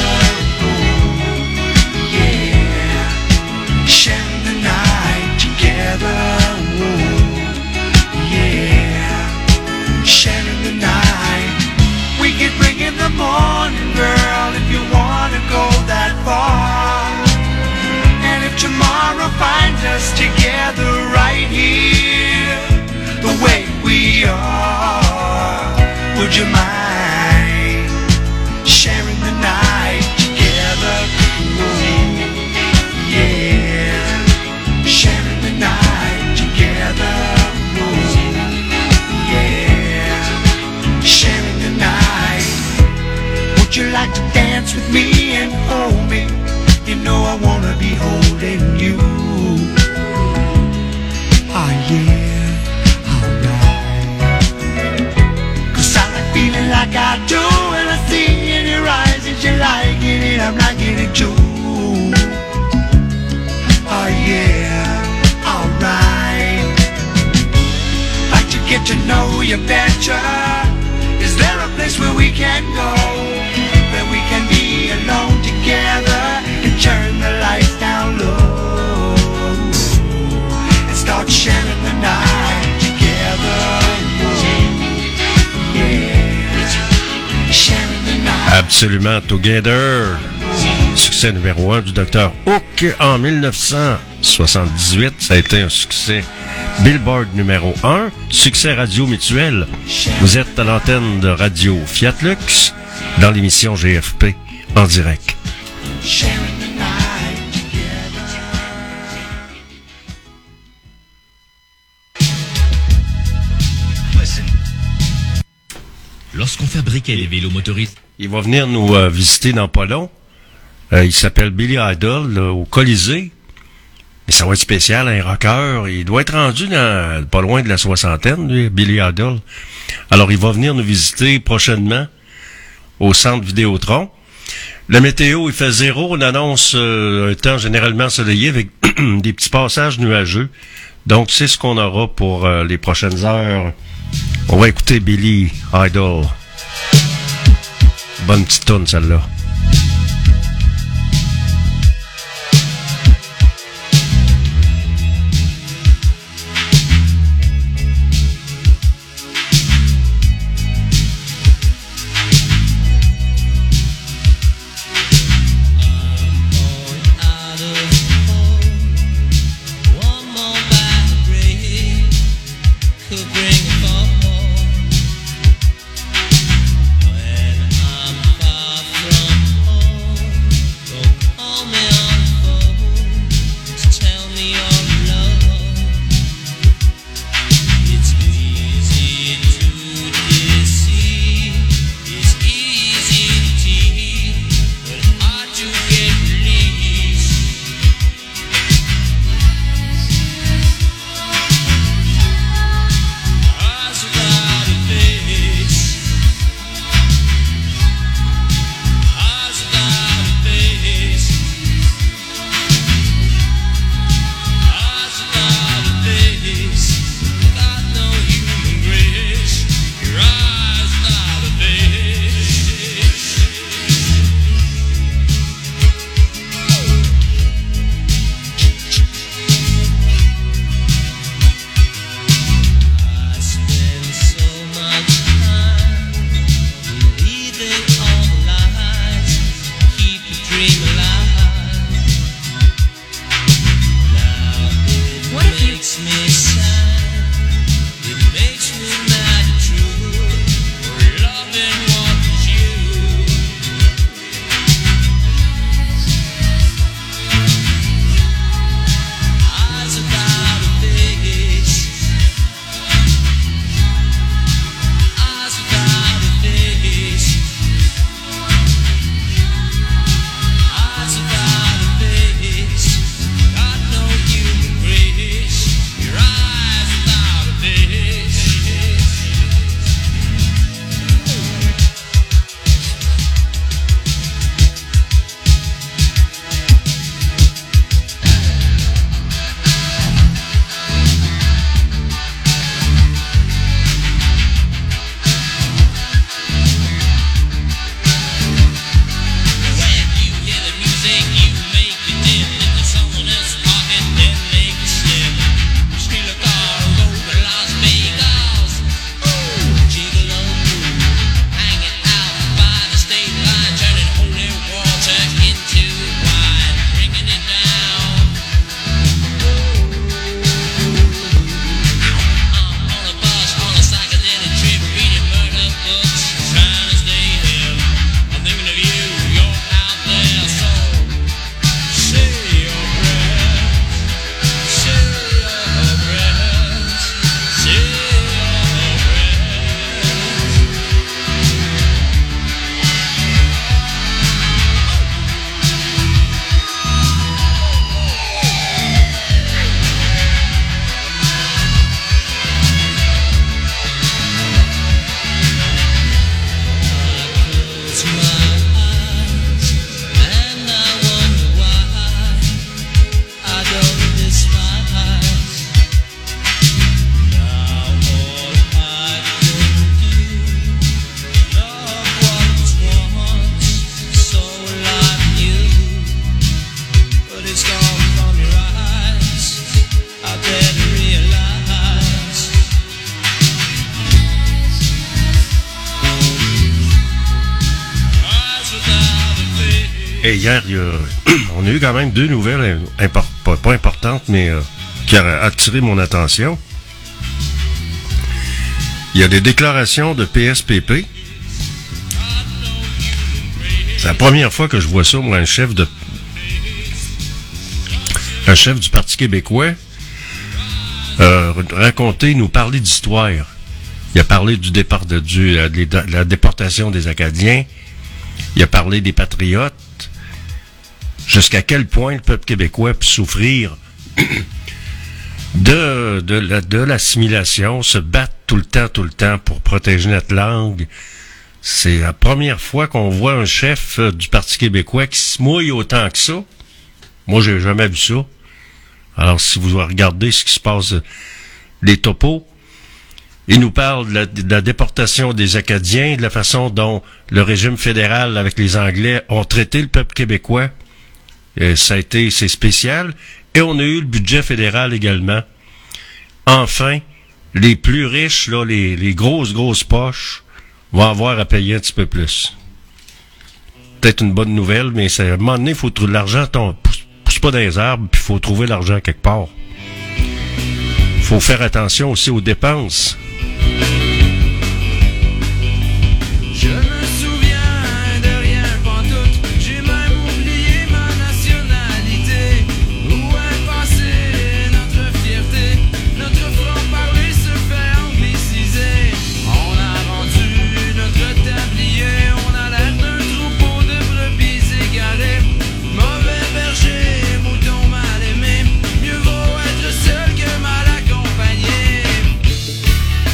Oh, yeah, sharing the night together. Oh, yeah, sharing the night. We could bring in the morning, girl, if you wanna go that far. And if tomorrow finds us together right here, the way we are, would you mind sharing the night together? Oh, yeah, sharing the night together. Oh, yeah, sharing the night. Would you like to dance with me and hold me? You know I wanna be holding you. Oh yeah, alright. Cause I like feeling like I do when I see in your eyes that you're liking it, I'm liking it too. Oh yeah, alright. Like to get to know you better. Is there a place where we can go, where we can be alone together and turn the lights down low and start sharing the night together? Oh, yeah, sharing the night. Absolument, Together. Succès numéro un du docteur Hook en dix-neuf cent soixante-dix-huit. Ça a été un succès Billboard numéro un. Succès Radio Mutuel. Vous êtes à l'antenne de Radio Fiat Lux dans l'émission G F P en direct. Lorsqu'on fabriquait les vélos motorisés, il va venir nous euh, visiter dans pas long. Euh, il s'appelle Billy Idol là, au Colisée. Mais ça va être spécial, un rocker. Il doit être rendu dans, pas loin de la soixantaine, lui, Billy Idol. Alors, il va venir nous visiter prochainement au centre Vidéotron. La météo, il fait zéro. On annonce euh, un temps généralement ensoleillé avec des petits passages nuageux. Donc, c'est ce qu'on aura pour euh, les prochaines heures. On va écouter Billy Idol. Bonne petite toune, celle-là. When I'm far from storm from your eyes. I didn't realize. Eyes without a face. Et hier, il y a, on a eu quand même deux nouvelles impor- pas, pas importantes, mais euh, qui ont attiré mon attention. Il y a des déclarations de P S P P. C'est la première fois que je vois ça, moi, un chef de un chef du Parti québécois euh, raconter, nous parler d'histoire. Il a parlé du départ de, du, de, de la déportation des Acadiens. Il a parlé des Patriotes. Jusqu'à quel point le peuple québécois peut souffrir de, de, la, de l'assimilation, se battre tout le temps, tout le temps pour protéger notre langue. C'est la première fois qu'on voit un chef euh, du Parti québécois qui se mouille autant que ça. Moi, j'ai jamais vu ça. Alors, si vous regardez ce qui se passe, euh, les topos, il nous parle de la, de la déportation des Acadiens, de la façon dont le régime fédéral avec les Anglais ont traité le peuple québécois. Et ça a été, c'est spécial. Et on a eu le budget fédéral également. Enfin, les plus riches, là, les, les grosses, grosses poches, vont avoir à payer un petit peu plus. Peut-être une bonne nouvelle, mais c'est, à un moment donné, il faut trouver l'argent, ton, pousse, pousse pas dans les arbres, puis il faut trouver l'argent quelque part. Il faut faire attention aussi aux dépenses. Je me souviens de rien pantoute, j'ai même oublié ma nationalité. Où est passée notre fierté, notre franc-parler se fait angliciser. On a vendu notre tablier, on a l'air d'un troupeau de brebis égarées. Mauvais berger, mouton mal aimé, mieux vaut être seul que mal accompagné.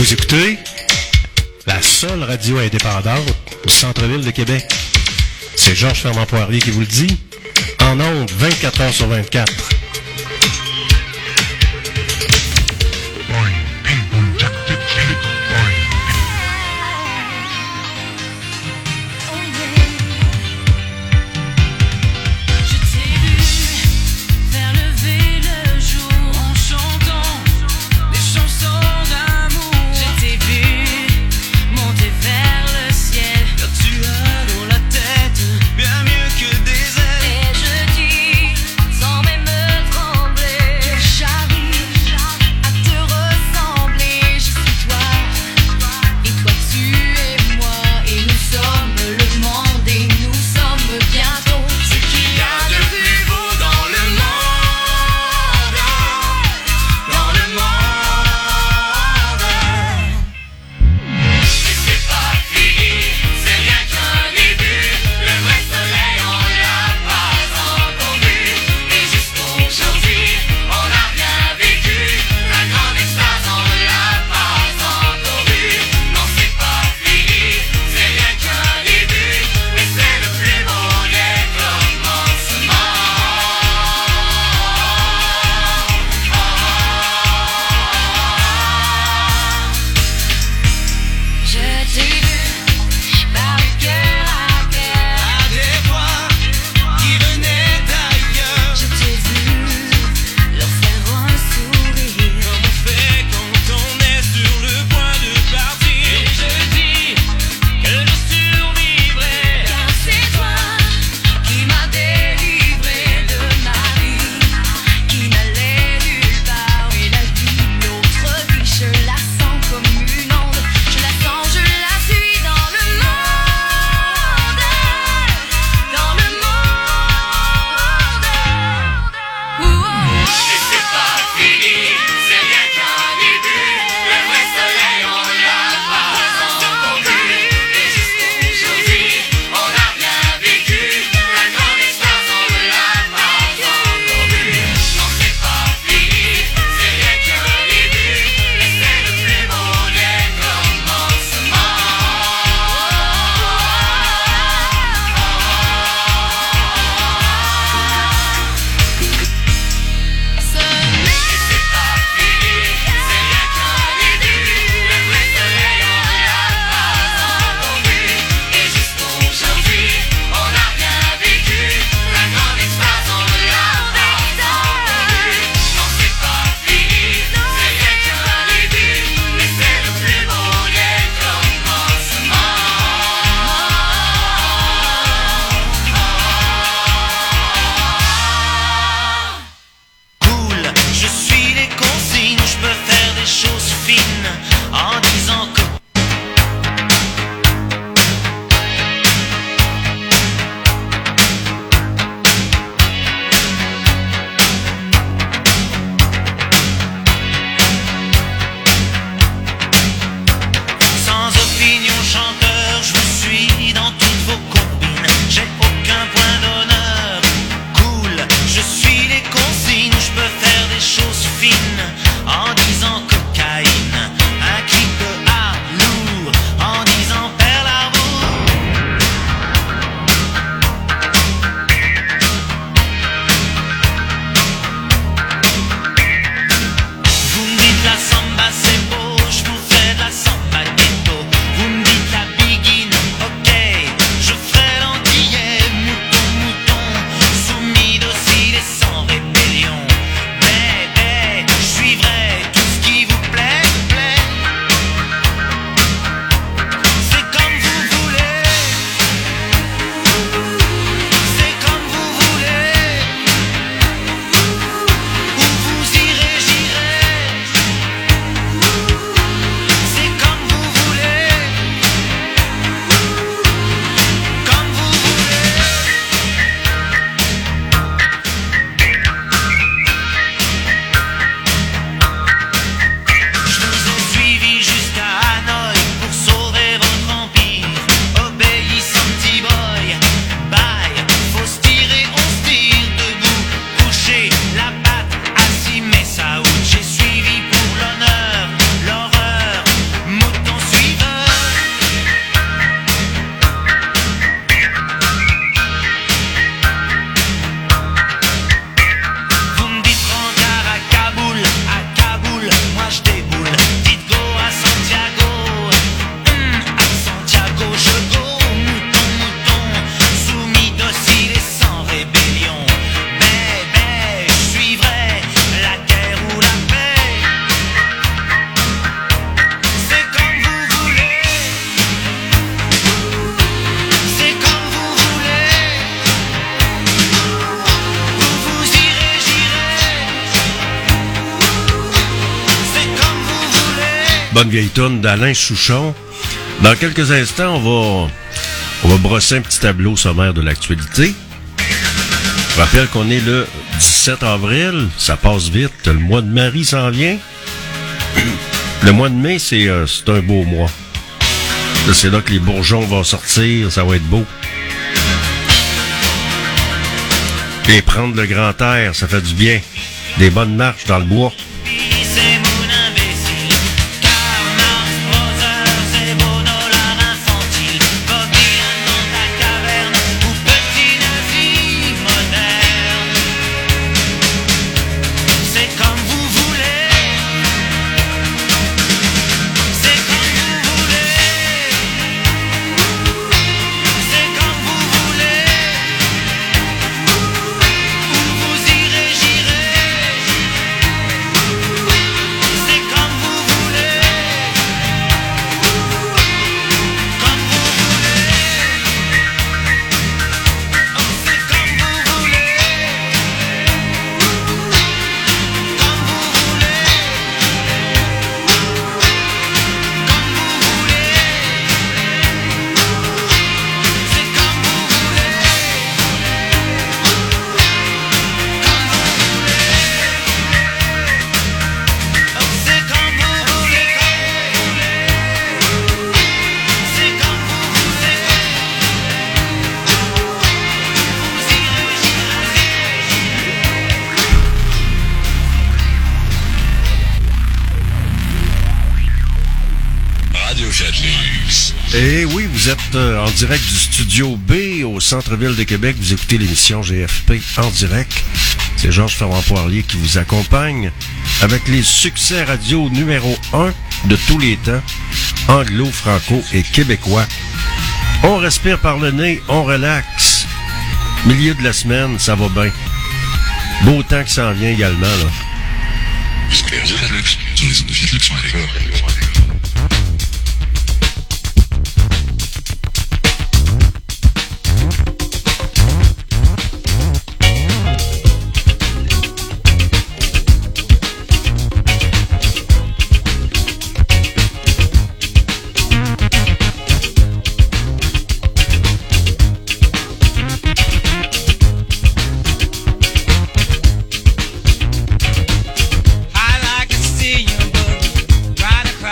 Vous écoutez la seule radio indépendante du centre-ville de Québec. C'est Georges Fernand Poirier qui vous le dit, en ondes vingt-quatre heures sur vingt-quatre. Bien mieux que des ailes. Et je dis, sans même me bonne vieille tourne d'Alain Souchon. Dans quelques instants, on va, on va brosser un petit tableau sommaire de l'actualité. Je rappelle qu'on est le dix-sept avril, ça passe vite, le mois de Marie s'en vient. Le mois de mai, c'est, euh, c'est un beau mois. Là, c'est là que les bourgeons vont sortir, ça va être beau. Et prendre le grand air, ça fait du bien. Des bonnes marches dans le bois. Et oui, vous êtes euh, en direct du Studio B au centre-ville de Québec. Vous écoutez l'émission G F P en direct. C'est Georges Fermand-Poirier qui vous accompagne avec les succès radio numéro un de tous les temps, anglo, franco et québécois. On respire par le nez, on relaxe. Milieu de la semaine, ça va bien. Beau temps qui s'en vient également, là. I like to see you, but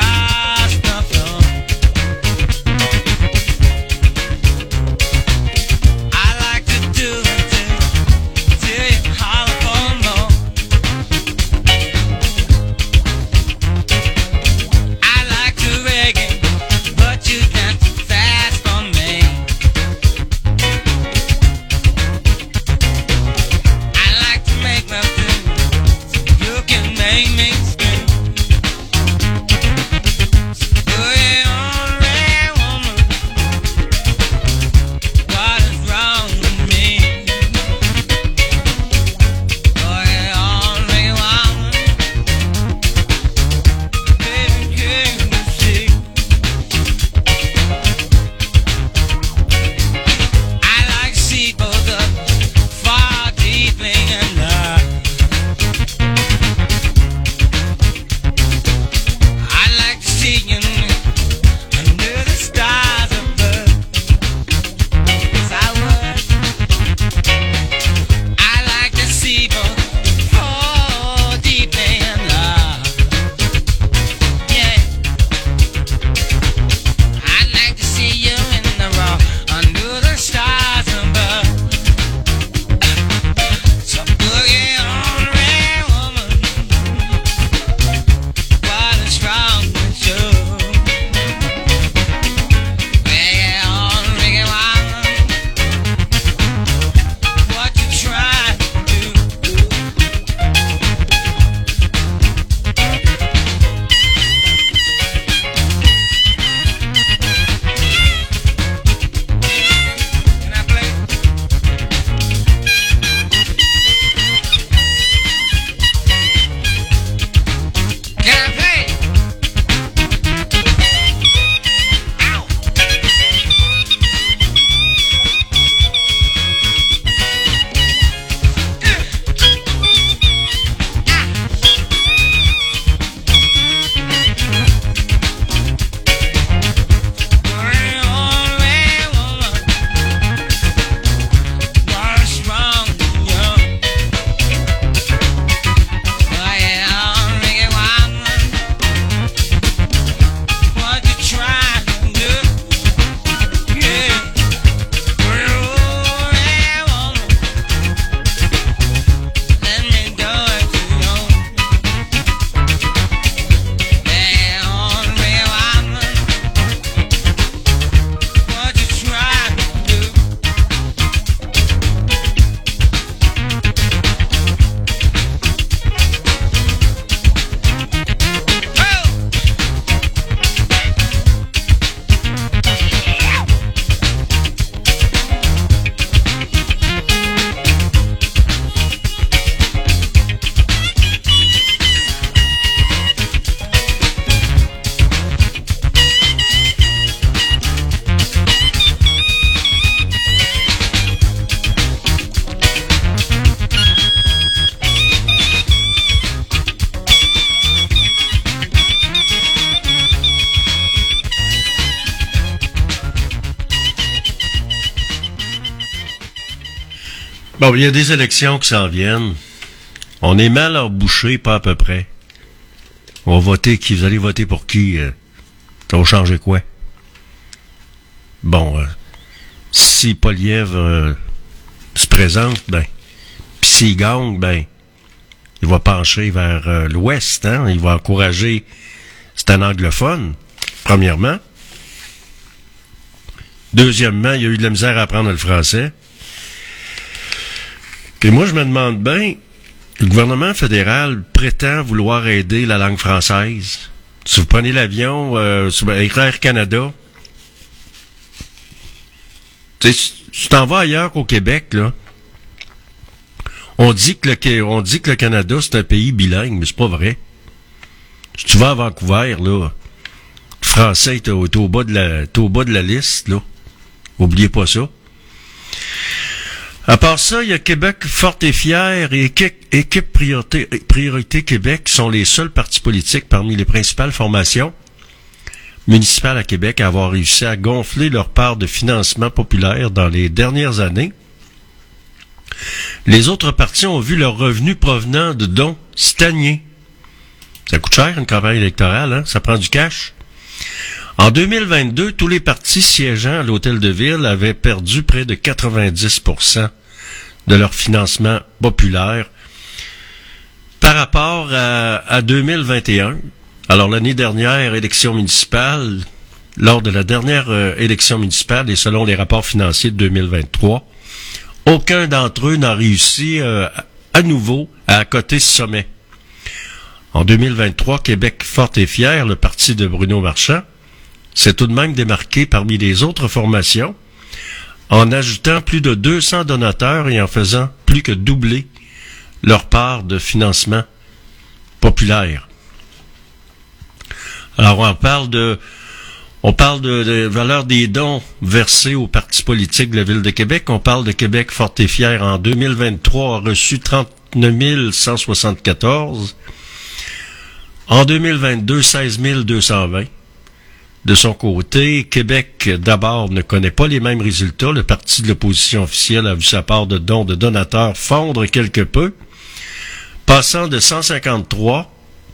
Bon, il y a des élections qui s'en viennent. On est mal embouché, pas à peu près. On va voter qui? Vous allez voter pour qui? Euh, ça va changer quoi? Bon, euh, si Poilievre euh, se présente, ben, puis s'il gagne, ben, il va pencher vers euh, l'Ouest, hein? Il va encourager... C'est un anglophone, premièrement. Deuxièmement, il y a eu de la misère à apprendre le français. Et moi, je me demande bien, le gouvernement fédéral prétend vouloir aider la langue française. Si vous prenez l'avion, euh, sur Air Canada, tu sais, tu t'en vas ailleurs qu'au Québec, là. On dit que le, on dit que le Canada, c'est un pays bilingue, mais c'est pas vrai. Si tu vas à Vancouver, là, le français est au, est au bas de la, est au bas de la liste, là. Oubliez pas ça. À part ça, il y a Québec Fort et Fier et Équipe, équipe priorité, priorité Québec qui sont les seuls partis politiques parmi les principales formations municipales à Québec à avoir réussi à gonfler leur part de financement populaire dans les dernières années. Les autres partis ont vu leurs revenus provenant de dons stagner. Ça coûte cher une campagne électorale, hein? Ça prend du cash. En deux mille vingt-deux, tous les partis siégeant à l'Hôtel de Ville avaient perdu près de quatre-vingt-dix pour cent de leur financement populaire par rapport à, à deux mille vingt et un. Alors, l'année dernière, élection municipale, lors de la dernière euh, élection municipale et selon les rapports financiers de deux mille vingt-trois, aucun d'entre eux n'a réussi euh, à nouveau à accoter ce sommet. En deux mille vingt-trois, Québec Fort et Fier, le parti de Bruno Marchand, s'est tout de même démarqué parmi les autres formations en ajoutant plus de deux cents donateurs et en faisant plus que doubler leur part de financement populaire. Alors, on parle de, on parle de, de valeur des dons versés aux partis politiques de la Ville de Québec. On parle de Québec Fort et Fier en deux mille vingt-trois a reçu trente-neuf mille cent soixante-quatorze. En deux mille vingt-deux, seize mille deux cent vingt. De son côté, Québec, d'abord, ne connaît pas les mêmes résultats. Le parti de l'opposition officielle a vu sa part de dons de donateurs fondre quelque peu, passant de cent cinquante-trois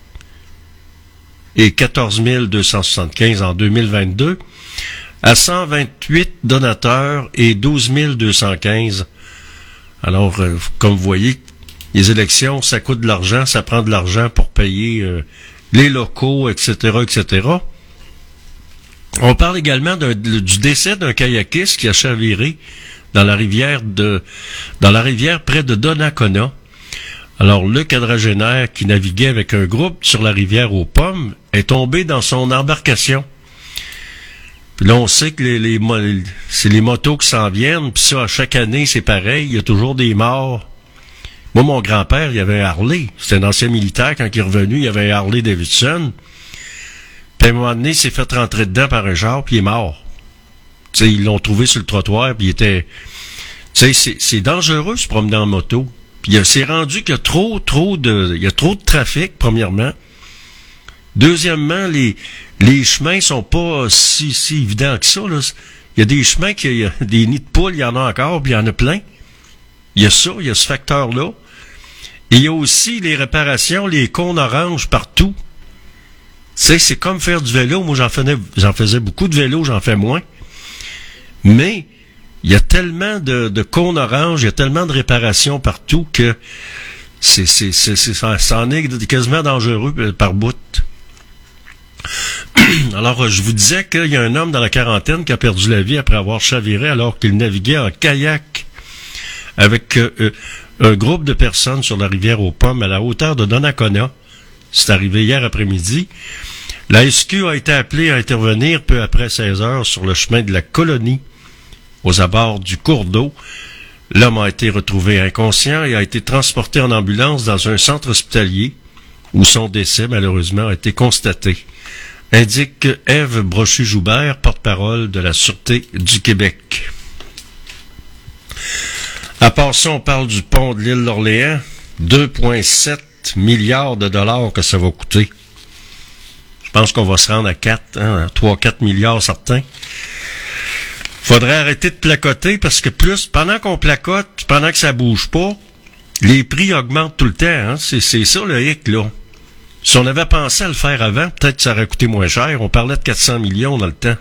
et quatorze mille deux cent soixante-quinze en deux mille vingt-deux à cent vingt-huit donateurs et douze mille deux cent quinze. Alors, euh, comme vous voyez, les élections, ça coûte de l'argent, ça prend de l'argent pour payer euh, les locaux, et cetera, et cetera. On parle également d'un, du décès d'un kayakiste qui a chaviré dans la rivière de, dans la rivière près de Donnacona. Alors, le quadragénaire qui naviguait avec un groupe sur la rivière aux Pommes est tombé dans son embarcation. Puis là, on sait que les, les, c'est les motos qui s'en viennent, puis ça, chaque année, c'est pareil, il y a toujours des morts. Moi, mon grand-père, il avait un Harley. C'était un ancien militaire. Quand il est revenu, il avait un Harley Davidson. Puis à un moment donné, il s'est fait rentrer dedans par un char, puis il est mort. Tu sais, ils l'ont trouvé sur le trottoir, puis il était... Tu sais, c'est, c'est dangereux se promener en moto. Puis c'est rendu qu'il y a trop, trop de... Il y a trop de trafic, premièrement. Deuxièmement, les, les chemins sont pas si, si évidents que ça, là. Il y a des chemins qui... Il y a des nids de poules, il y en a encore, puis il y en a plein. Il y a ça, il y a ce facteur-là. Et il y a aussi les réparations, les cônes oranges partout. Tu sais, c'est comme faire du vélo. Moi, j'en faisais, j'en faisais beaucoup de vélo, j'en fais moins. Mais il y a tellement de, de cônes oranges, il y a tellement de réparations partout que c'est, c'est, c'est, c'est, ça, ça en est quasiment dangereux par bout. Alors, je vous disais qu'il y a un homme dans la quarantaine qui a perdu la vie après avoir chaviré alors qu'il naviguait en kayak avec euh, un groupe de personnes sur la rivière aux Pommes à la hauteur de Donnacona. C'est arrivé hier après-midi. La S Q a été appelée à intervenir peu après seize heures sur le chemin de la Colonie, aux abords du cours d'eau. L'homme a été retrouvé inconscient et a été transporté en ambulance dans un centre hospitalier où son décès, malheureusement, a été constaté. Indique Ève Brochu-Joubert, porte-parole de la Sûreté du Québec. À part ça, on parle du pont de l'île d'Orléans. deux virgule sept milliards de dollars que ça va coûter. Je pense qu'on va se rendre à quatre, hein, à trois à quatre milliards certains. Faudrait arrêter de placoter parce que plus, pendant qu'on placote, pendant que ça bouge pas, les prix augmentent tout le temps. Hein? C'est, c'est ça le hic, là. Si on avait pensé à le faire avant, peut-être que ça aurait coûté moins cher. On parlait de quatre cents millions dans le temps.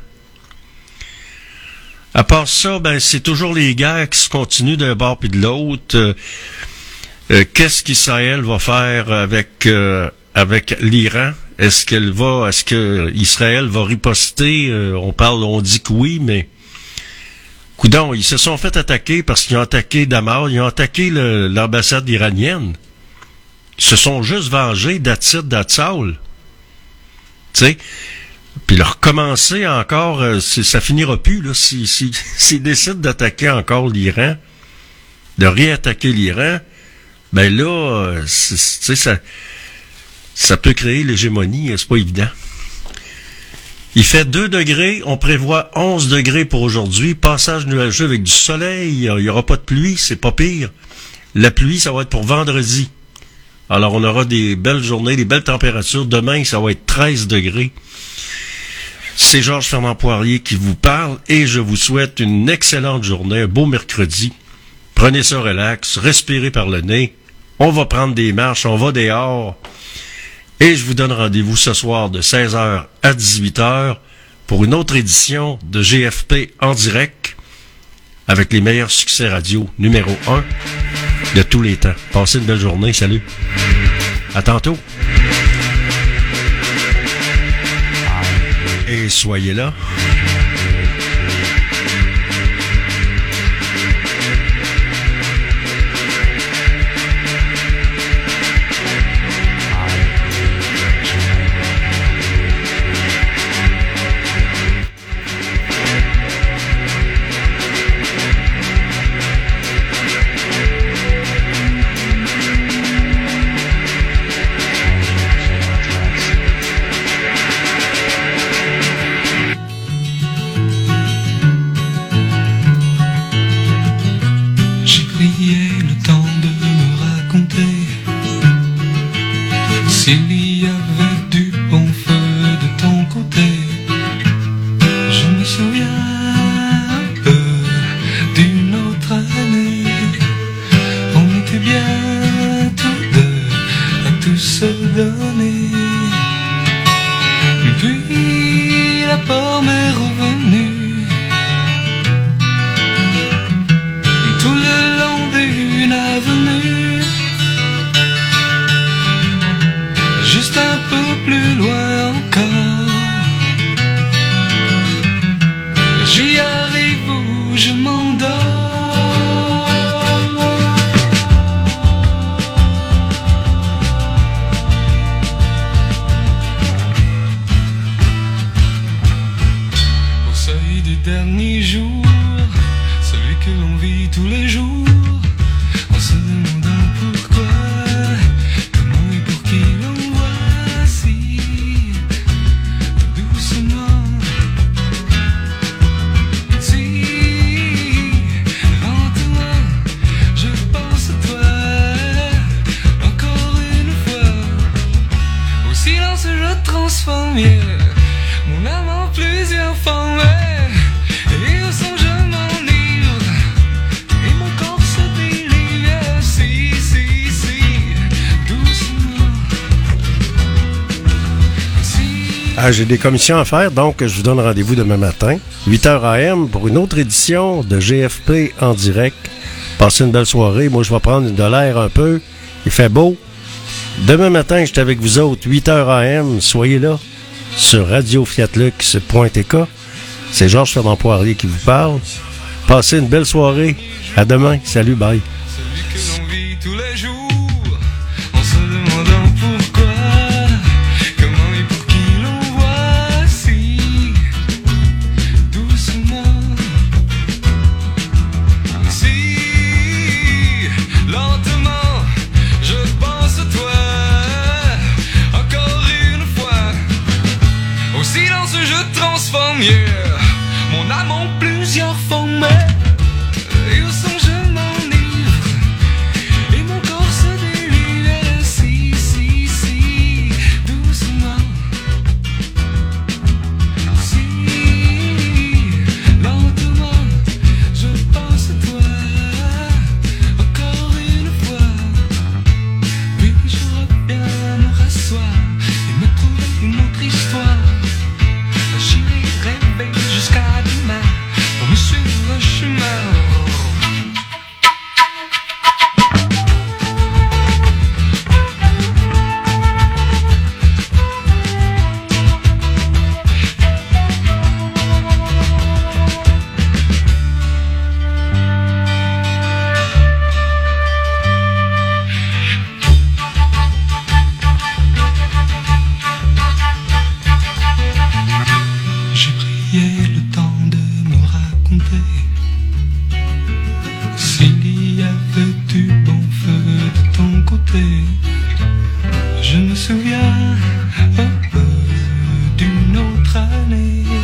À part ça, ben c'est toujours les guerres qui se continuent d'un bord puis de l'autre. Euh, euh, qu'est-ce qu'Israël va faire avec euh, avec l'Iran? Est-ce qu'elle va, est-ce que Israël va riposter? Euh, on parle, on dit que oui, mais coudonc, ils se sont fait attaquer parce qu'ils ont attaqué Damas, ils ont attaqué le, l'ambassade iranienne. Ils se sont juste vengés d'Atit d'Atsaul. Tu sais? Puis leur recommencer encore, euh, c'est, ça finira plus, là, s'ils si, si, si décident d'attaquer encore l'Iran, de réattaquer l'Iran, ben là, euh, tu sais, ça, ça peut créer l'hégémonie, c'est pas évident. Il fait deux degrés, on prévoit onze degrés pour aujourd'hui, passage nuageux avec du soleil, il n'y aura pas de pluie, c'est pas pire. La pluie, ça va être pour vendredi. Alors, on aura des belles journées, des belles températures. Demain, ça va être treize degrés. C'est Georges Fernand Poirier qui vous parle et je vous souhaite une excellente journée, un beau mercredi. Prenez ça relax, respirez par le nez. On va prendre des marches, on va dehors. Et je vous donne rendez-vous ce soir de seize heures à dix-huit heures pour une autre édition de G F P en direct avec les meilleurs succès radio numéro un de tous les temps. Passez une belle journée, salut. À tantôt. Et soyez là. Ah, j'ai des commissions à faire, donc je vous donne rendez-vous demain matin, huit heures A M, pour une autre édition de G F P en direct. Passez une belle soirée. Moi, je vais prendre de l'air un peu. Il fait beau. Demain matin, je suis avec vous autres, huit heures A M. Soyez là, sur radio fiat lux point t k. C'est Georges Fernand Poirier qui vous parle. Passez une belle soirée. À demain. Salut, bye. Mon âme en plusieurs formes, et au son je m'enivre, et mon corps auriez le temps de me raconter s'il y avait du bon feu de ton côté. Je me souviens oh, euh, d'une autre année.